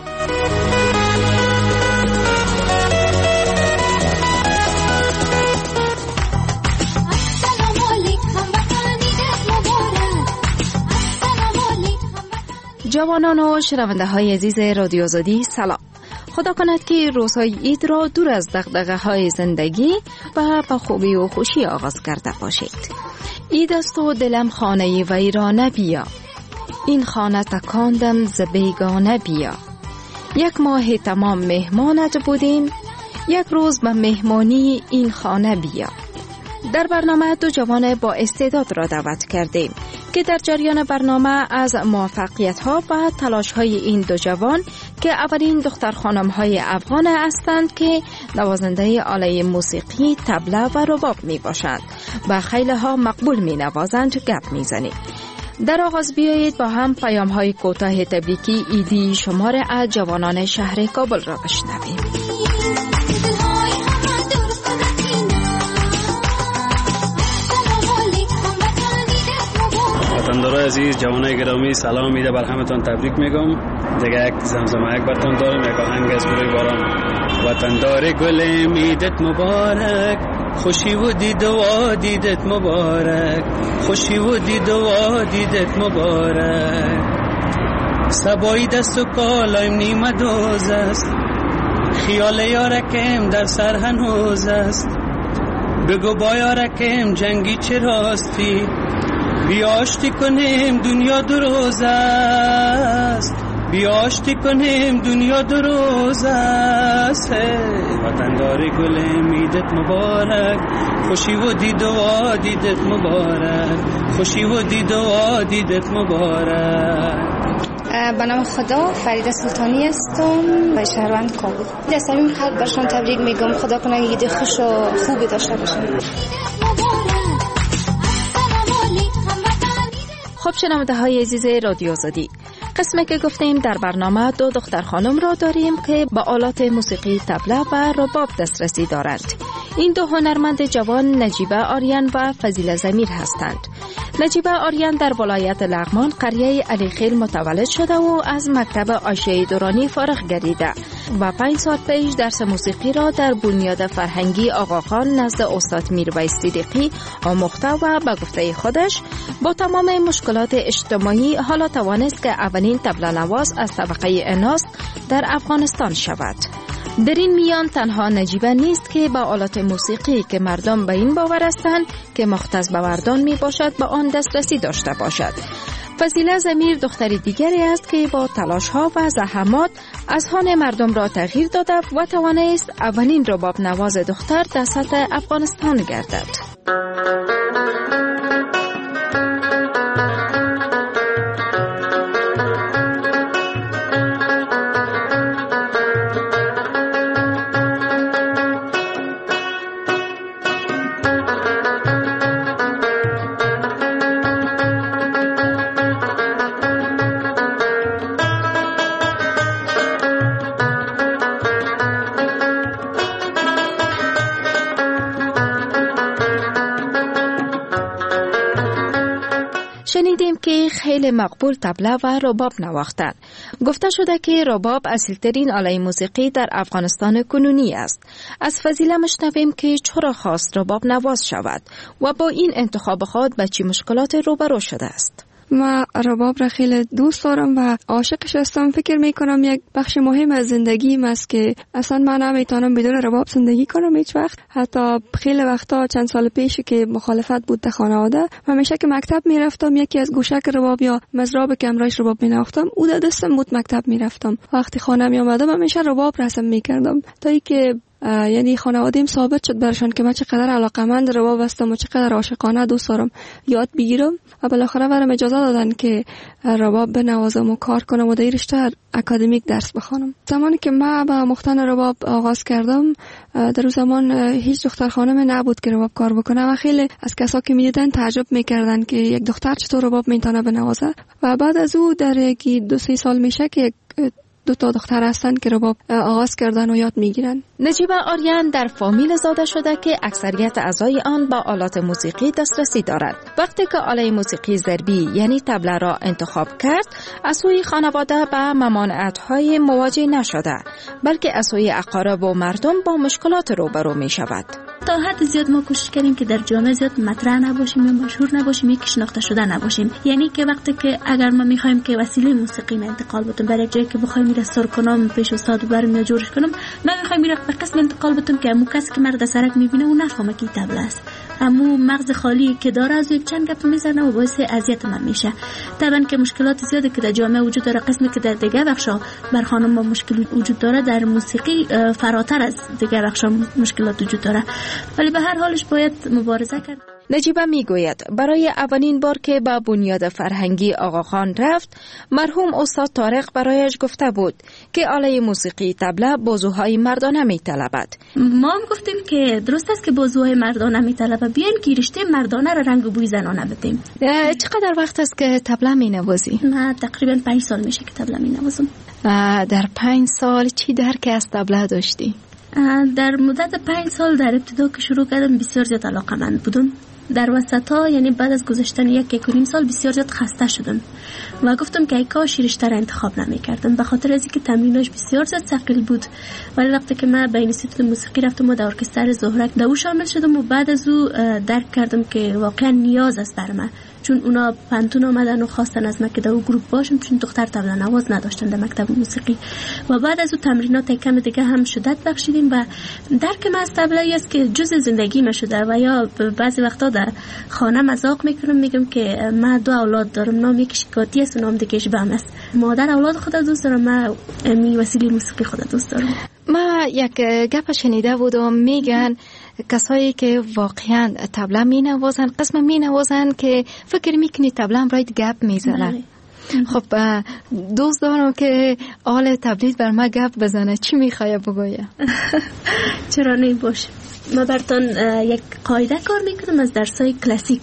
جوانان و شنونده های عزیز رادیو آزادی سلام. خدا کند که روزهای عید را دور از دغدغه های زندگی و با خوبی و خوشی آغاز کرده باشید. عید است و دلم خانه ویرانه بیا، این خانه تکاندم ز بیگانه بیا. یک ماه تمام مهمانت بودیم، یک روز به مهمانی این خانه بیا. در برنامه دو جوان با استعداد را دعوت کردیم که در جریان برنامه از موفقیت‌ها و تلاش‌های این دو جوان که اولین دختر خانم‌های افغان هستند که نوازنده آله موسیقی، طبله و رباب می‌باشند و خیلی ها مقبول می‌نوازند گپ می‌زنیم. در آغاز بیایید با هم پیام‌های کوتاه تبریکی عیدی شمار از جوانان شهر کابل را بشنویم. وطندارای عزیز، جوانای گرامی، سلام عید بر همتان تبریک میگم. دیگه یک زمزمه یک براتون دارم، یک آهنگ از گروه باران. وطندار گلم عیدت مبارک، خوشی و دید و دیدت مبارک، خوشی و دید و دیدت مبارک. سبایی دست و کالایم نیمه دوز است، خیال یارکم در سر هنوز است. بگو با یارکم جنگی چه راستی، بیاشتی کنیم دنیا دو روز است، بیاشتی کنیم دنیا دو روز است. وطندار گلم عیدت مبارک، خوشی و دید و دیدت مبارک، خوشی و دید و دیدت مبارک. به نام خدا، فریده سلطانی هستم و شهروند کابل. از صمیم قلب برشان تبریک میگم. خدا کنه عید خوش و خوبی داشته باشن. خب شنونده های عزیز رادیو آزادی، قسمی که گفتیم در برنامه دو دختر خانم را داریم که با آلات موسیقی طبله و رباب دسترسی دارند. این دو هنرمند جوان نجیبه آریان و فضیله ضمیر هستند. نجیبه آریان در ولایت لغمان قریه علیخیل متولد شده و از مکتب عایشه دورانی فارغ گردیده و 5 سال پیش درس موسیقی را در بنیاد فرهنگی آقاخان نزد استاد میرویس صدیقی آموخته و به گفته خودش با تمام مشکلات اجتماعی حالا توانست که اولین طبله نواز از طبقه اناث در افغانستان شود. در این میان تنها نجیبه نیست که با آلات موسیقی که مردم به این باور هستند که مختص به مردان می باشد به آن دسترسی داشته باشد. فضیله ضمیر دختر دیگری است که با تلاش ها و زحمات اذهان مردم را تغییر داده و توانست اولین رباب نواز دختر در سطح افغانستان گردد. شنیدیم که خیلی مقبول طبله و رباب نواختند. گفته شده که رباب اصیل‌ترین آله موسیقی در افغانستان کنونی است. از فضیله مشنویم که چرا خواست رباب نواز شود و با این انتخاب خود به چه مشکلات روبرو شده است. ما رباب را خیلی دوست دارم و عاشقش هستم. فکر میکنم یک بخش مهم از زندگیم است که اصلا من نمیتونم بدون رباب زندگی کنم هیچ وقت. حتی خیلی وقتا چند سال پیش که مخالفت بود در خانواده، همیشه که مکتب میرفتم یکی از گوشک رباب یا مزراب که امرایش رباب مینواختم او در دستم بود مکتب میرفتم. وقتی خانه می آمدم همیشه رباب رسم میکردم تا اینکه یعنی خانواده‌ام ثابت شد برشان که من چقدر علاقه‌مند رباب هستم و چقدر عاشقانه دوست دارم یاد بگیرم و بالاخره برام اجازه دادن که رباب بنوازم و کار کنم و در رشته اکادمیک درس بخوانم. زمانی که من با مختن رباب آغاز کردم در اون زمان هیچ دختر خانم نبود که رباب کار بکنه و خیلی از کسا که میدیدن تعجب میکردن که یک دختر چطور رباب میتونه بنوازه. و بعد از او در یکی 2-3 سال میشه که 2 تا دختر هستند که رباب آغاز کردن و یاد میگیرن. نجیبه آریان در فامیل زاده شده که اکثریت اعضای آن با آلات موسیقی دسترسی دارد. وقتی که آله موسیقی ضربی یعنی طبله را انتخاب کرد، از سوی خانواده به ممانعت‌های مواجه نشده، بلکه از سوی اقارب و مردم با مشکلات روبرو می شود. تا حد زیاد ما کوشش کردیم که در جامعه زیاد مطرح نباشیم یا مشهور نباشیم یا شناخته شده نباشیم. یعنی که وقتی که اگر ما می‌خوایم که وسیله موسیقی ما انتقال بدیم برای جایی که بخوایم میره سر کنم پیش استاد برم یا جورش کنم، ما می‌خوایم میره به قسم انتقال بدیم که همون کسی که مرد سرک می‌بینه اون نفهمه که طبله است. همون مغز خالی که داره از یک چند گپ میزنه و باعث اذیت من میشه. طبعا که مشکلات زیادی که در جامعه وجود داره، قسمی که در دیگه بخشا بر خانم ما مشکل وجود داره، در موسیقی فراتر از دیگه بخشا مشکلات وجود داره، ولی به هر حالش باید مبارزه کرد. نجیبه میگوید برای اولین بار که با بنیاد فرهنگی آقاخان رفت، مرحوم استاد طارق برایش گفته بود که آله موسیقی طبله بازوهای مردانه میطلبد. ما هم گفتیم که درست است که بازوهای مردانه میطلبه، بیاین که رشته مردانه را رنگ و بوی زنانه بدیم. چقدر وقت است که طبله مینوازی؟ من تقریبا 5 سال میشه که طبله مینوازم. در 5 سال چی درک از طبله داشتی؟ در مدت 5 سال در ابتدا که شروع کردم بسیار زیاد علاقه‌مند بودم. در وسطا یعنی بعد از گذشتن 1.5 سال بسیار زیاد خسته شدم و گفتم که ای کاش رشته را انتخاب نمی‌کردم، به خاطر از اینکه تمریناش بسیار زیاد ثقیل بود. ولی وقتی که من به اینستیتوت موسیقی رفتم و در ارکستر زهرک در او شامل شدم و بعد از او درک کردم که واقعا نیاز است بر من، چون اونا پنتون آمدن و خواستن از من که در اون گروه باشم، چون دختر طبله نواز نداشتن در مکتب موسیقی. و بعد از اون تمرینات کم دیگه هم شدت بخشیدیم و درک من از طبله است که جزء زندگی من شده. و یا بعضی وقتا در خانه مذاق میکنم، میگم که من 2 اولاد دارم، نام یکیش گاتی است و نام دیگه‌اش بهم است. مادر اولاد خود دوست دارم، من می وسیله موسیقی خود دوست دارم. ما یک گپ شنیده بودم، میگن کسایی که واقعا طبله مینوازن قسم مینوازن که فکر میکنی طبله هم راید گپ میزنه. خب دوست دارم که آل تبلیغ بر ما گپ بزنه، چی میخوای بگویه؟ چرا نمی باشه. ما براتون یک قاعده کار میکنم از درسای کلاسیک.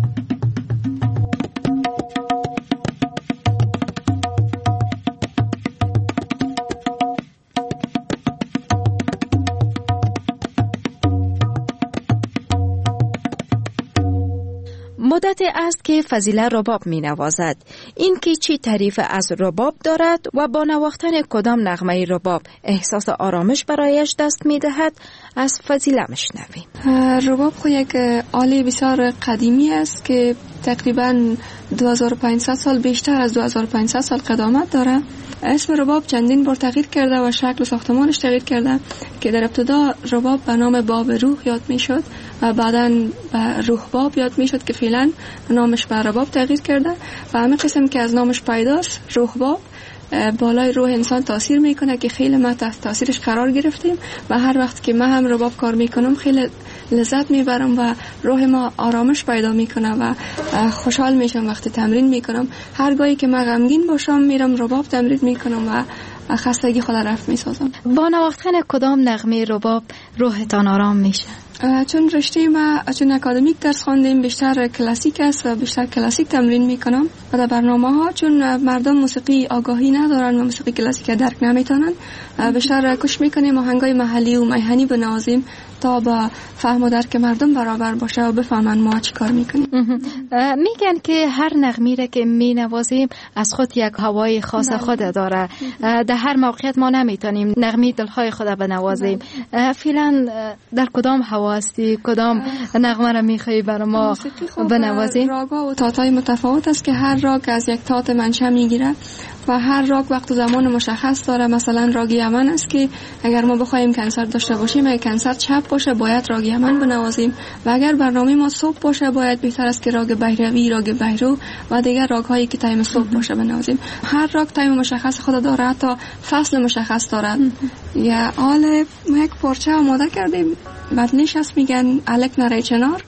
مدت است که فضیله رباب می نوازد. این که چی تعریف از رباب دارد و با نواختن کدام نغمه رباب احساس آرامش برایش دست می دهد، از فضیله مشنویم. رباب خود یک آله بسیار قدیمی است که تقریبا 2500 سال بیشتر از 2500 سال قدامت داره. اسم رباب چندین بار تغییر کرده و شکل و ساختمانش تغییر کرده که در ابتدا رباب به نام باب روح یاد می شد و بعدا به روح باب یاد می شد که فعلا نامش به رباب تغییر کرده و همه قسم که از نامش پیداست روح باب بالای روح انسان تاثیر میکنه که خیلی ما تحت تاثیرش قرار گرفتیم و هر وقت که من هم رباب کار میکنم خیلی لذت میبرم و روح ما آرامش پیدا میکنه و خوشحال میشم وقتی تمرین میکنم. هر گاهی که من غمگین باشم میرم رباب تمرین میکنم و خستگی خود رفت میسازم. با نواختن کدام نغمه رباب روحتان آرام میشه؟ چون رشته ما چون اکادمیک درس خواندیم بیشتر کلاسیک است و بیشتر کلاسیک تمرین میکنم و در برنامه ها چون مردم موسیقی آگاهی ندارن و موسیقی کلاسیک درک نمیتونن بیشتر کوشش میکنیم آهنگای محلی و میهنی بنوازیم تا با فهم و درک مردم برابر باشه و بفهمن ما چی کار میکنیم. میگن که هر نغمه را که مینوازیم از خود یک هوای خاص خود داره. در هر موقعیت ما نمیتونیم نغمه دلهای خود بنوازیم. فعلا در کدام هوا هستی؟ کدام نغمه را میخوایی برای ما بنوازیم؟ راگا و تاتای متفاوت است که هر راگ از یک تات منشأ میگیره و هر راگ وقت و زمان مشخص داره. مثلا راگ یمن است که اگر ما بخوایم کنسرت داشته باشیم، اگر کنسرت شب باشه باید راگ یمن بنوازیم و اگر برنامه ما صبح باشه باید بهتر است که راگ بهروی، راگ بهرو و دیگر راگ هایی که تایم صبح باشه بنوازیم. هر راگ تایم مشخص خود داره، حتی فصل مشخص داره. یا آل ما یک پارچه آماده کردیم بعد نشست میگن الک نره چنار.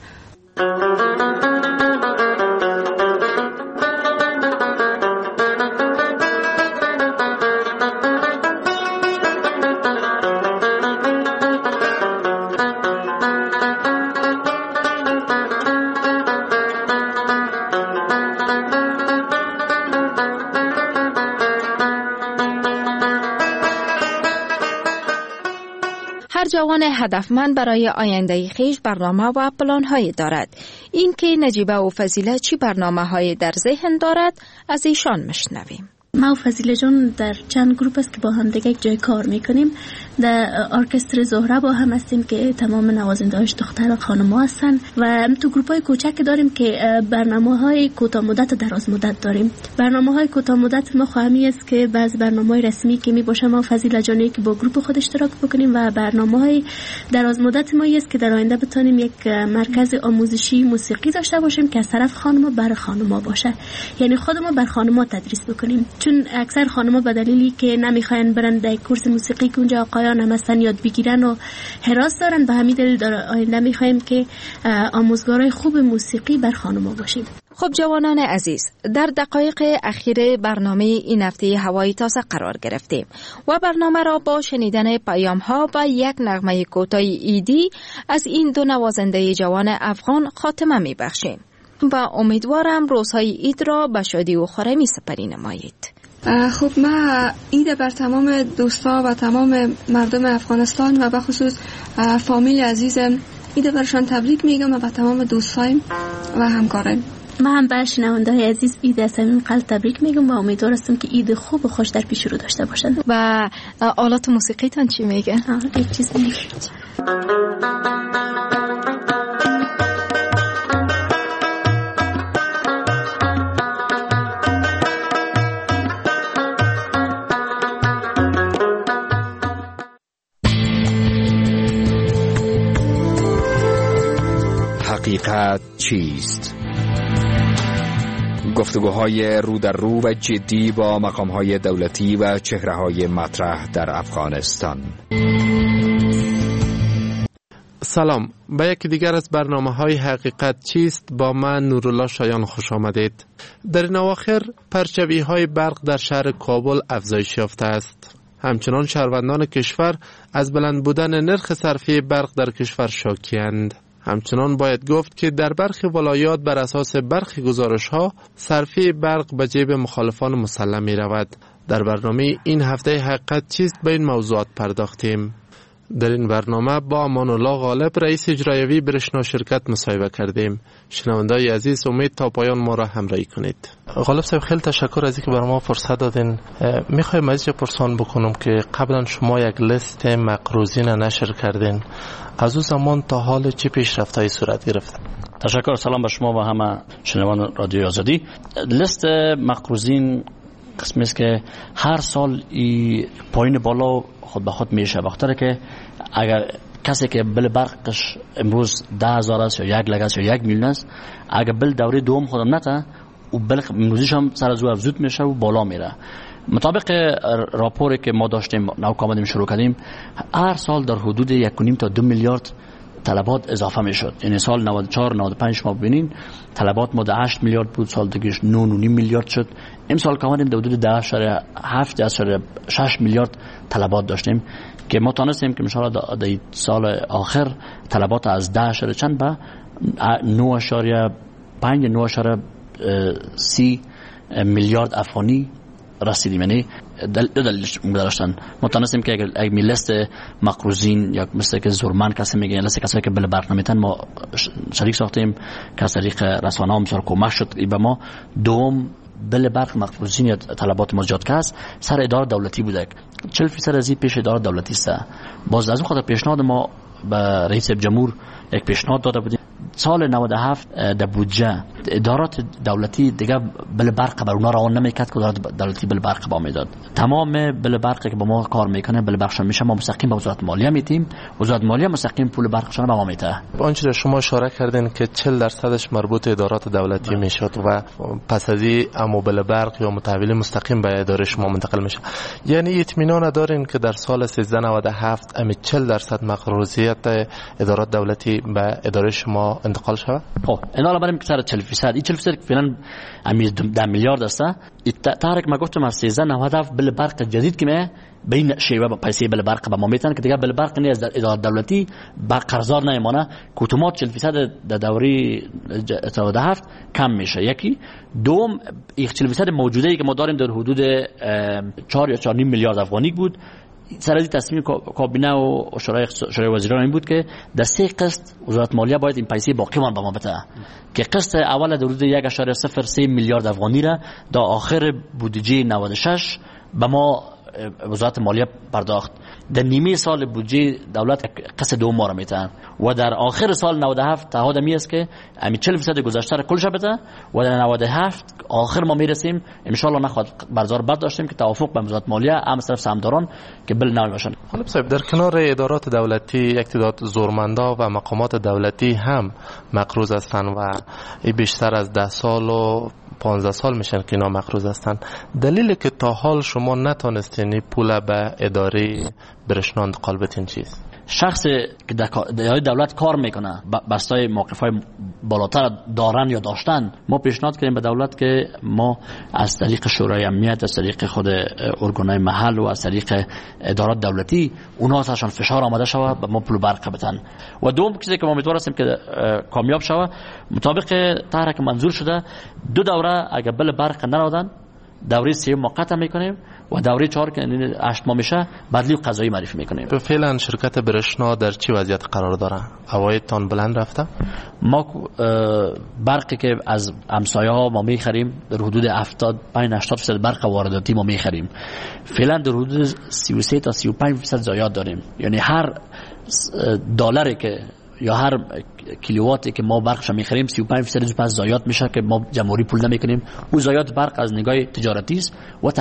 هر جوان هدفمند برای آینده خویش برنامه و پلان‌های دارد. این که نجیبه و فضیله چی برنامه‌های در ذهن دارد از ایشان میشنویم. ما و فضیله جان در چند گروپ است که با هم دیگه یک جای کار میکنیم. در ارکستر زهره با هم هستیم که تمام نوازنده‌هاش دختر و خانم‌ها هستن و تو گروپ‌های کوچک داریم که برنامه‌های کوتاه مدت و دراز مدت داریم. برنامه‌های کوتاه مدت ما خواهمی است که بعض برنامه‌های رسمی که میباشه ما و فضیله جانی که با گروپ خود اشتراک بکنیم و برنامه‌های دراز مدت ما است که در آینده بتونیم یک مرکز آموزشی موسیقی داشته باشیم که از طرف خانم‌ها برای خانم‌ها باشه. یعنی خودمون بر خانم‌ها تدریس بکنیم. چون اکثر خانم‌ها به دلیلی که نمیخواین برن در کورس موسیقی که اونجا آقایان هم هستن یاد بگیرن و حراس دارن، به همین دلیل در آینده میخوایم که آموزگارای خوب موسیقی بر خانم‌ها باشیم. خب جوانان عزیز، در دقایق اخیر برنامه این هفته هوای تازه قرار گرفتیم و برنامه را با شنیدن پیام‌ها و یک نغمه کوتاه ایدی از این دو نوازنده جوان افغان خاتمه میبخشیم و امیدوارم روزهای عید را به شادی و خرمی سپری نمایید. خب ما عید بر تمام دوستا و تمام مردم افغانستان و به خصوص فامیل عزیزم عید برشان تبریک میگم و به تمام دوستایم و همکارم. ما هم به شنونده‌های عزیز عید از صمیم قلب تبریک میگم و امیدوار هستم که عید خوب و خوش در پیش رو داشته باشن. و آلات موسیقیتان چی میگه؟ یک چیز میگه. حقیقت چیست؟ گفتگوهای رو در رو و جدی با مقامهای دولتی و چهره‌های مطرح در افغانستان. سلام، به یکی دیگر از برنامه‌های حقیقت چیست با من نورالله شایان خوش آمدید. در این اواخر پرچوی‌های برق در شهر کابل افزایش یافته است. همچنان شهروندان کشور از بلند بودن نرخ صرفه برق در کشور شاکی‌اند. همچنان باید گفت که در برخی ولایات بر اساس برخی گزارش‌ها صرفه برق به جیب مخالفان مسلم می‌رود. در برنامه این هفته حقیقت چیست به این موضوعات پرداختیم. در این برنامه با امان الله غالب رئیس اجرایی برشنا شرکت مصاحبه کردیم. شنونده‌های عزیز امید تا پایان ما را همراهی کنید. غالب صاحب خیلی تشکر از اینکه برای ما فرصت دادین. می‌خوایم از اینجا پرسان بکنم که قبلا شما یک لیست مقروضین نشر کردین. از اون زمان تا حال چه پیشرفت‌هایی صورت گرفت؟ تشکر. سلام به شما و همه شنوندگان رادیو آزادی. لیست مقروضین قسمی است که هر سال پایین بالا خود به خود میشه. بخاطر که اگر کسی که بل برقش امروز 10,000 است یا 1 لک است یا 1 میلیون است، اگر بل دوره دوم خودم نته و بل امروزیش هم سر از او افزود میشه و بالا میره. مطابق راپوری که ما داشتیم نو آمدیم شروع کردیم، هر سال در حدود 1.5 تا 2 میلیارد طلبات اضافه میشد. یعنی سال 94 95 ما ببینین طلبات ما 8 میلیارد بود، سال دیگهش 9.5 میلیارد شد. امسال که آمدیم در حدود 10.7 میلیارد طلبات داشتیم که ما تونستیم که ان شاء الله در سال آخر طلبات از 10 چند به 9.5 9.30 میلیارد افغانی رسیدیم. یعنی دلیلش داشتن ما تونستیم که اگر لیست مقروضین یا مثل که زورمن کسی میگه لیست کسایی که بل برق نمیتن ما شریک ساختیم که از طریق رسانه‌ها بسیار کمک شد. به ما دوم بل برق مقروضین یا طلبات ما زیاد که است سر اداره دولتی بوده. 40% از این پیش اداره دولتی است. باز از اون خاطر پیشنهاد ما به رئیس جمهور یک پیشنهاد داده بودیم سال 97 در بودجه ادارات دولتی دیگه بل برق بر اونا روان نمیکرد که ادارات دولتی بل برق با میداد. تمام بل برقی که با ما کار میکنه بل برقشون میشه ما مستقیم به وزارت مالیه میتیم، وزارت مالیه مستقیم پول برقشون به ما میده. آنچه که شما اشاره کردین که 40% مربوط ادارات دولتی میشد و پس از این امو بل برق یا متحول مستقیم به اداره شما منتقل میشه. یعنی اطمینان دارین که در سال 1397 ام 40% مقروضیت ادارات دولتی به اداره شما انتقال شود؟ خب اینا الان بریم که سر 40% این 40% که فعلا 10 میلیارد است. تحریک ما گفتم از 1397 بل برق جدید که به این شیوه با پیسه بل برق به ما میتن که دیگه بل برق نیست در اداره دولتی با قرضدار نمیمونه. اتومات 40% در دوره 97 کم میشه. یکی دوم 40% موجوده ای که ما داریم در حدود 4 یا 4.5 میلیارد افغانی بود، سر از تصمیم کابینه و شورای وزیران این بود که در 3 قسط وزارت مالیه باید این پیسه باقی مان به ما بده که قسط اول در حدود 1.03 میلیارد افغانی را تا آخر بودجه 96 به ما وزارت مالیه پرداخت. در نیمه سال بودجه دولت قسط دوم ما را میتن و در آخر سال 97 تعهد می است که همین 40% گذشته را کلش بده و در 97 آخر ما میرسیم ان شاء الله. نخواد برزار بد داشتیم که توافق به وزارت مالیه هم طرف سهمداران که بل نمی باشن. خب صاحب، در کنار ادارات دولتی یک تعداد زورمندا و مقامات دولتی هم مقروض هستند و بیشتر از 10 سال و 15 سال میشن که اینا مقروض هستن. دلیلی که تا حال شما نتونستین پول به اداره برشنا انتقال بدین چیست؟ شخص که در دولت کار میکنه بستای موقف‌های بالاتر دارن یا داشتن، ما پیشنهاد کردیم به دولت که ما از طریق شورای امنیت، از طریق خود ارگان‌های محل و از طریق ادارات دولتی اونها تاشون فشار آمده شوه به ما پول برق بدن. و دوم چیزی که ما امیدوار هستیم که کامیاب شوه، مطابق طرحی که منظور شده 2 دوره اگر بل برق ندادن دوره 3 موقت میکنیم و دوره 4 که 8 ماه میشه بدلی قضایی معرفی میکنیم. فعلا شرکت برشنا در چه وضعیت قرار داره؟ عوایدتان بلند رفته؟ ما برقی که از همسایه ها ما میخریم در حدود 75-80% برق وارداتی ما میخریم. فعلا در حدود 33 تا 35% زایاد داریم. یعنی هر دلاری که یا هر کیلوواتی که ما برقش میخریم 35% پس زایاد میشه که ما جمهوری پول نمیکنیم. او زایاد برق از نگاه تجارتی است و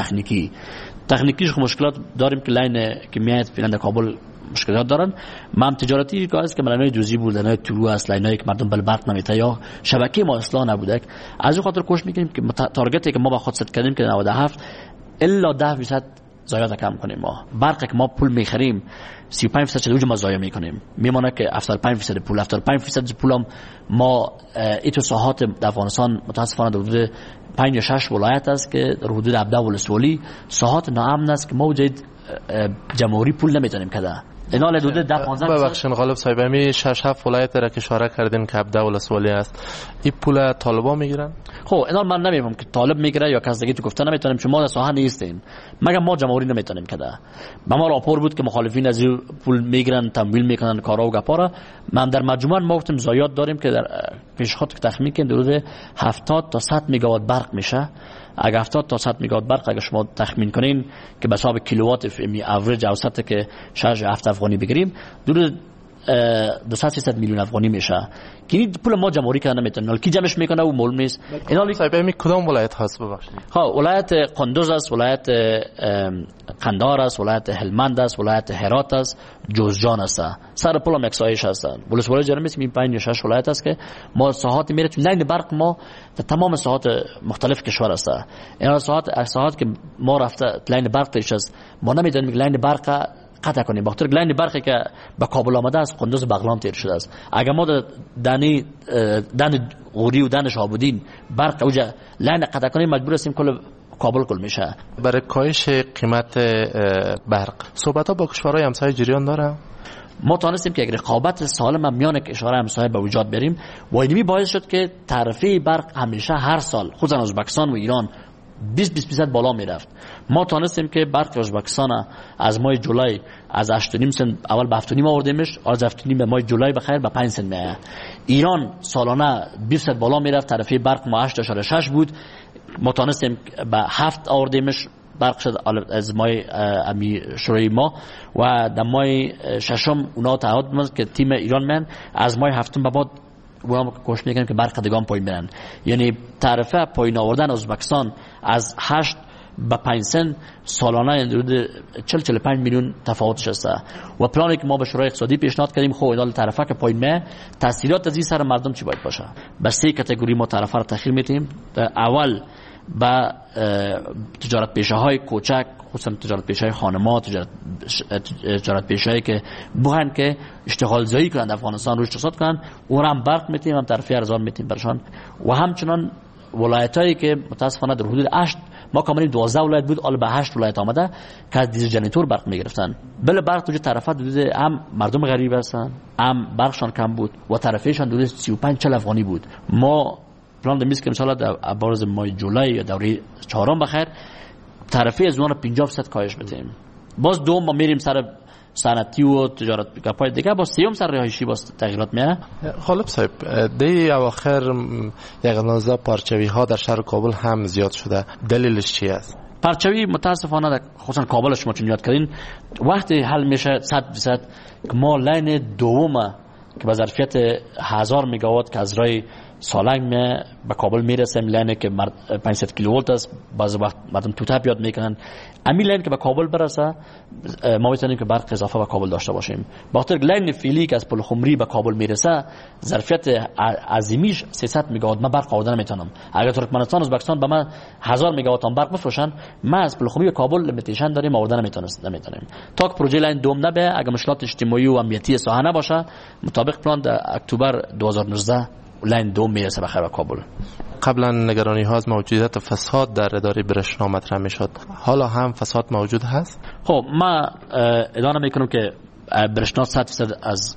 تکنیکیش مشکلات داریم که لاین که میاد فعلا کابل مشکلات دارن. ما تجارتی گاز که لاینای جزئی بود، لاینای تورو است، لاینایی که مردم بل برق نمیته یا شبکه ما اصلاح نبوده. از این خاطر کوشش میکنیم که تارگتی که ما با خود ست کردیم که 97 الا 10% زایاد کم کنیم. ما برقی که ما پول میخریم 35% اوج ما ضایع میکنیم، میمونه که 75% پول 75% پولم ما ایتو ساحات در افغانستان متاسفانه در حدود 5 یا 6 ولایت است که در حدود 17 ولسوالی ساحات ناامن است که ما وجود جمهوری پول نمیتونیم کده. اینا حدود 10-15 ببخشید غالب صاحب، می 6-7 ولایت را که اشاره کردین که 17 ولسوالی است، این پول طالبا میگیرن؟ خب اینا من نمیفهم که طالب میگیره یا کس دیگه تو گفته نمیتونیم، چون ما در ساحه نیستیم، مگر ما جمهوری نمیتونیم کده. به ما راپور بود که مخالفین از این پول میگیرن، تمویل میکنن کارا و گپارا. من در مجموعه ما گفتم زایاد داریم که در پیشخط تخمین کنیم در حدود 70 تا 100 میگاوات برق میشه. اگر 70 تا 100 میگاوات برق اگر شما تخمین کنین که به حساب کیلووات فیمی اوریج اوسط که 6-7 افغانی بگیریم در 200-300 میلیون افغانی میشه که این پول ما جمهوری کنه نمیتونه. کی جمعش میکنه و معلوم نیست. اینا صاحب می کدام ولایت هست ببخشید؟ ها ولایت قندوز است، ولایت قندهار است، ولایت هلمند است، ولایت هرات است، جوزجان است. سر پول هم یکسایش هستن. ولسوالی جرم است این 5 یا 6 ولایت است که ما ساحات میره تو لاین برق ما در تمام ساحات مختلف کشور است. اینا ساحات که ما رفته لاین برق پیش است، ما نمیدونیم لاین برق قطع کنیم. بخاطر لاین برقی که به کابل آمده است قندوز بغلان تیر شده است. اگر ما دن غوری و دن شهاب‌الدین برق اوجا لاین قطع کنیم مجبور هستیم کل کابل کل میشه. برای کاهش قیمت برق صحبت ها با کشورهای همسایه جریان داره؟ ما تانستیم که اگر رقابت سالم میان کشورهای همسایه به وجود بریم و اینمی باعث شد که تعرفه برق همیشه هر سال خصوصا ازبکستان و ایران 20% بالا میرفت. ما تانستیم که برق ازبکستان از ماه جولای از 8.5 سنت اول به 7.5 آوردیمش، از 7.5 به ماه جولای بخیر به 5 سنت میاد. ایران سالانه 20% بالا میرفت، تعرفه برق ما 8.6 بود، ما تانستیم به 7 آوردیمش برق شد از ماه شورای ما و در ماه ششم اونا تعهد بود که تیم ایران من از ماه هفتم به بعد و کوشش میکنیم که برق دیگه هم پایین برن. یعنی تعرفه پایین آوردن ازبکستان از 8 به 5 سنت سالانه حدود 40-45 میلیون تفاوتش است و پلانی که ما به شورای اقتصادی پیشنهاد کردیم خب اینا تعرفه که پایین میه تاثیرات از این سر مردم چی باید باشه. به 3 کاتگوری ما تعرفه رو تخیل میتیم. اول با تجارت پیشه های کوچک، خصوصا تجارت پیشه های خانم‌ها، تجارت پیشه هایی که بخواهند که اشتغال زایی کنند افغانستان روش اقتصاد کنند، اون هم برق میتیم، هم تعرفه ارزان میتیم برشان. و همچنان ولایت هایی که متاسفانه در حدود 8 ما کاملا 12 ولایت بود حالا به 8 ولایت آمده که از دیزل جنراتور برق میگرفتن. بله برق تو تعرفه حدود هم مردم غریب هستن، هم برقشان کم بود و تعرفهشان حدود 35-40 افغانی بود. ما پلان دمیست که مثلا در عبارز ماه جولای یا دوره 4 بخیر تعرفه از اون 50% کاهش بدیم. باز دوم ما میریم سر صنعتی و تجارت گپای دیگه، با سیوم سر رهایشی باز تغییرات میاد. خالب صاحب دی اواخر یک اندازه پارچوی ها در شهر کابل هم زیاد شده، دلیلش چی است؟ پارچوی متاسفانه در خصوصا کابل شما چون یاد کردین وقتی حل میشه 100% که ما لین دوم که با ظرفیت 1000 مگاوات که از رای سالنگ به کابل میرسه، لینی که 500 کیلوولت است، بعضی وقت مردم توتپ یاد میکنن. امی لین که به کابل برسه ما میتونیم که برق اضافه به کابل داشته باشیم. با خاطر لین فعلی که از پل خمری به کابل میرسه ظرفیت عظیمیش 300 مگاوات، من برق آوردن نمیتونم. اگر ترکمنستان ازبکستان به من 1000 مگاوات هم برق بفروشن، ما از پل خمری به کابل لیمیتیشن داریم، آوردن نمیتونیم. تا که پروژه لین دوم نبه، اگر مشکلات اجتماعی و امنیتی ساحه نباشه، مطابق پلان در اکتبر 2019 لین دوم میرسه بخیر به کابل. قبلا نگرانی ها از موجودیت فساد در اداره برشنا مطرح میشد، حالا هم فساد موجود هست؟ خب ما ادعا میکنم که برشنا 100% از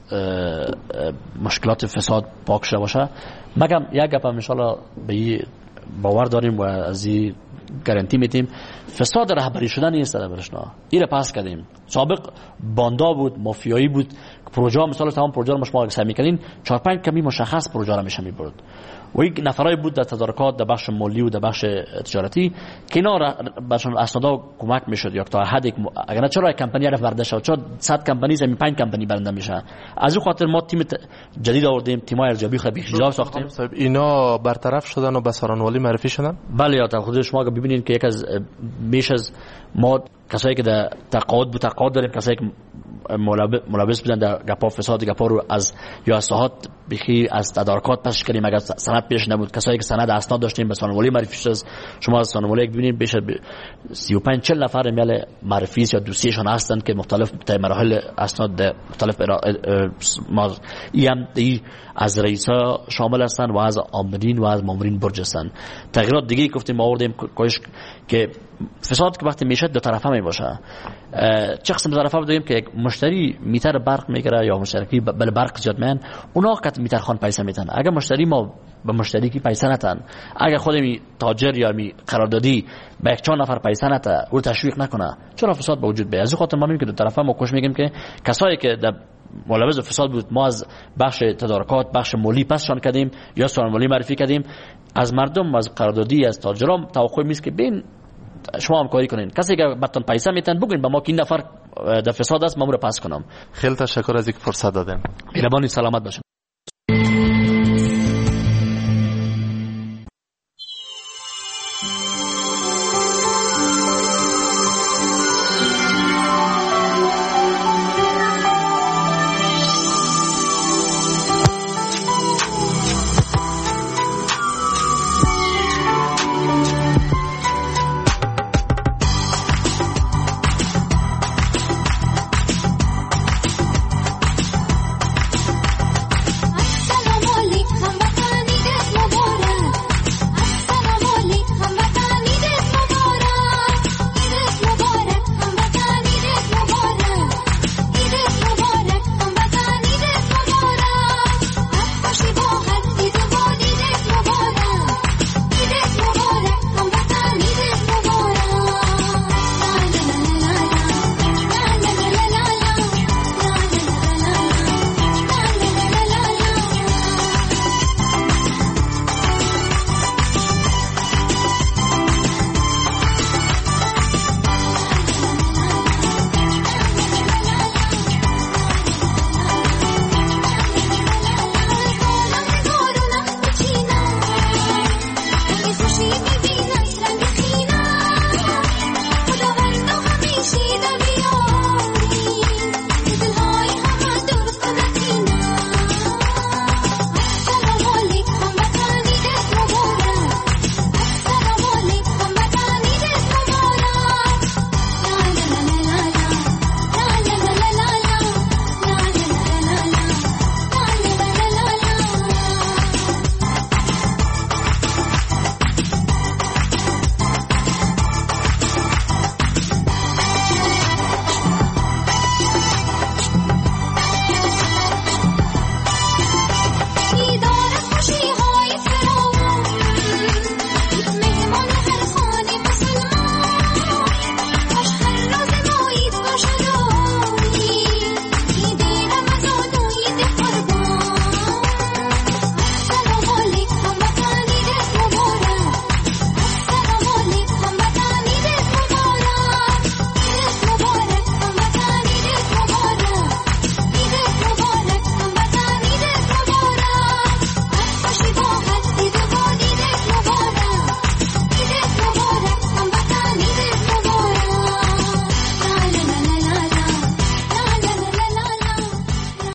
مشکلات فساد پاک شده باشه. مگم یک گپ ان شاء الله به باور داریم و از این گارانتی میدیم فساد رهبری شدن نیست در برشنا. این پاس کردیم. سابق باندا بود، مافیایی بود، پروژه مثلا تمام پروژه رو شما اگه میکنین 4-5 کمی مشخص پروژه رو میشه میبرد و یک نفرای بود در تدارکات در بخش مالی و در بخش تجارتی که اینا برشون اسنادا کمک میشد یا تا حد اگر نه چرا کمپانی رفت برنده شد، چرا 100 کمپانی زمین 5 کمپانی برنده میشه. از اون خاطر ما تیم جدید آوردیم، تیمای ارزیابی خیلی بی‌حجاب ساختیم. اینا برطرف شدن و به سارانوالی معرفی شدن؟ بله، یا خود شما اگه ببینید که یک از بیش از ما کسایی که در تقاعد داریم، کسایی که ملابس بودن در گپا فساد گپا رو از یا ساحات بخی از تدارکات پس کردیم. اگر سند پیش نبود، کسایی که سند اسناد داشتیم به سانوالی معرفی شد. شما از سانوالی ببینید بیش از 35-40 نفر میل معرفی یا دوسیشون هستن که مختلف مراحل اسناد مختلف ما از رئیسا شامل هستن و از آمرین و از مامورین برج هستن. تغییرات دیگه گفتیم آوردیم که فساد که وقتی میشه دو طرفه می باشه. چه قسم طرفه داریم که یک مشتری میتر برق میگیره یا مشتری بل برق زیاد میان، اونا که میتر خان پیسه میتن. اگر مشتری ما به مشتری کی پیسه نتن، اگر خود می تاجر یا می قراردادی به یک 4 نفر پیسه نته او تشویق نکنه، چرا فساد به وجود بیاد. از خاطر ما میگیم که دو طرفه ما کوشش میگیم که کسایی که در ملابس فساد بود ما از بخش تدارکات بخش مالی پسشان کردیم یا سانوالی معرفی کردیم. از مردم از قراردادی از تاجران توقع میست که بین شما هم کاری کنین، کسی که براتون پیسه میتن بگین با ما که این نفر در فساد است ما رو پس کنم. خیلی تشکر از اینکه فرصت دادین. مهربانی، سلامت باشین.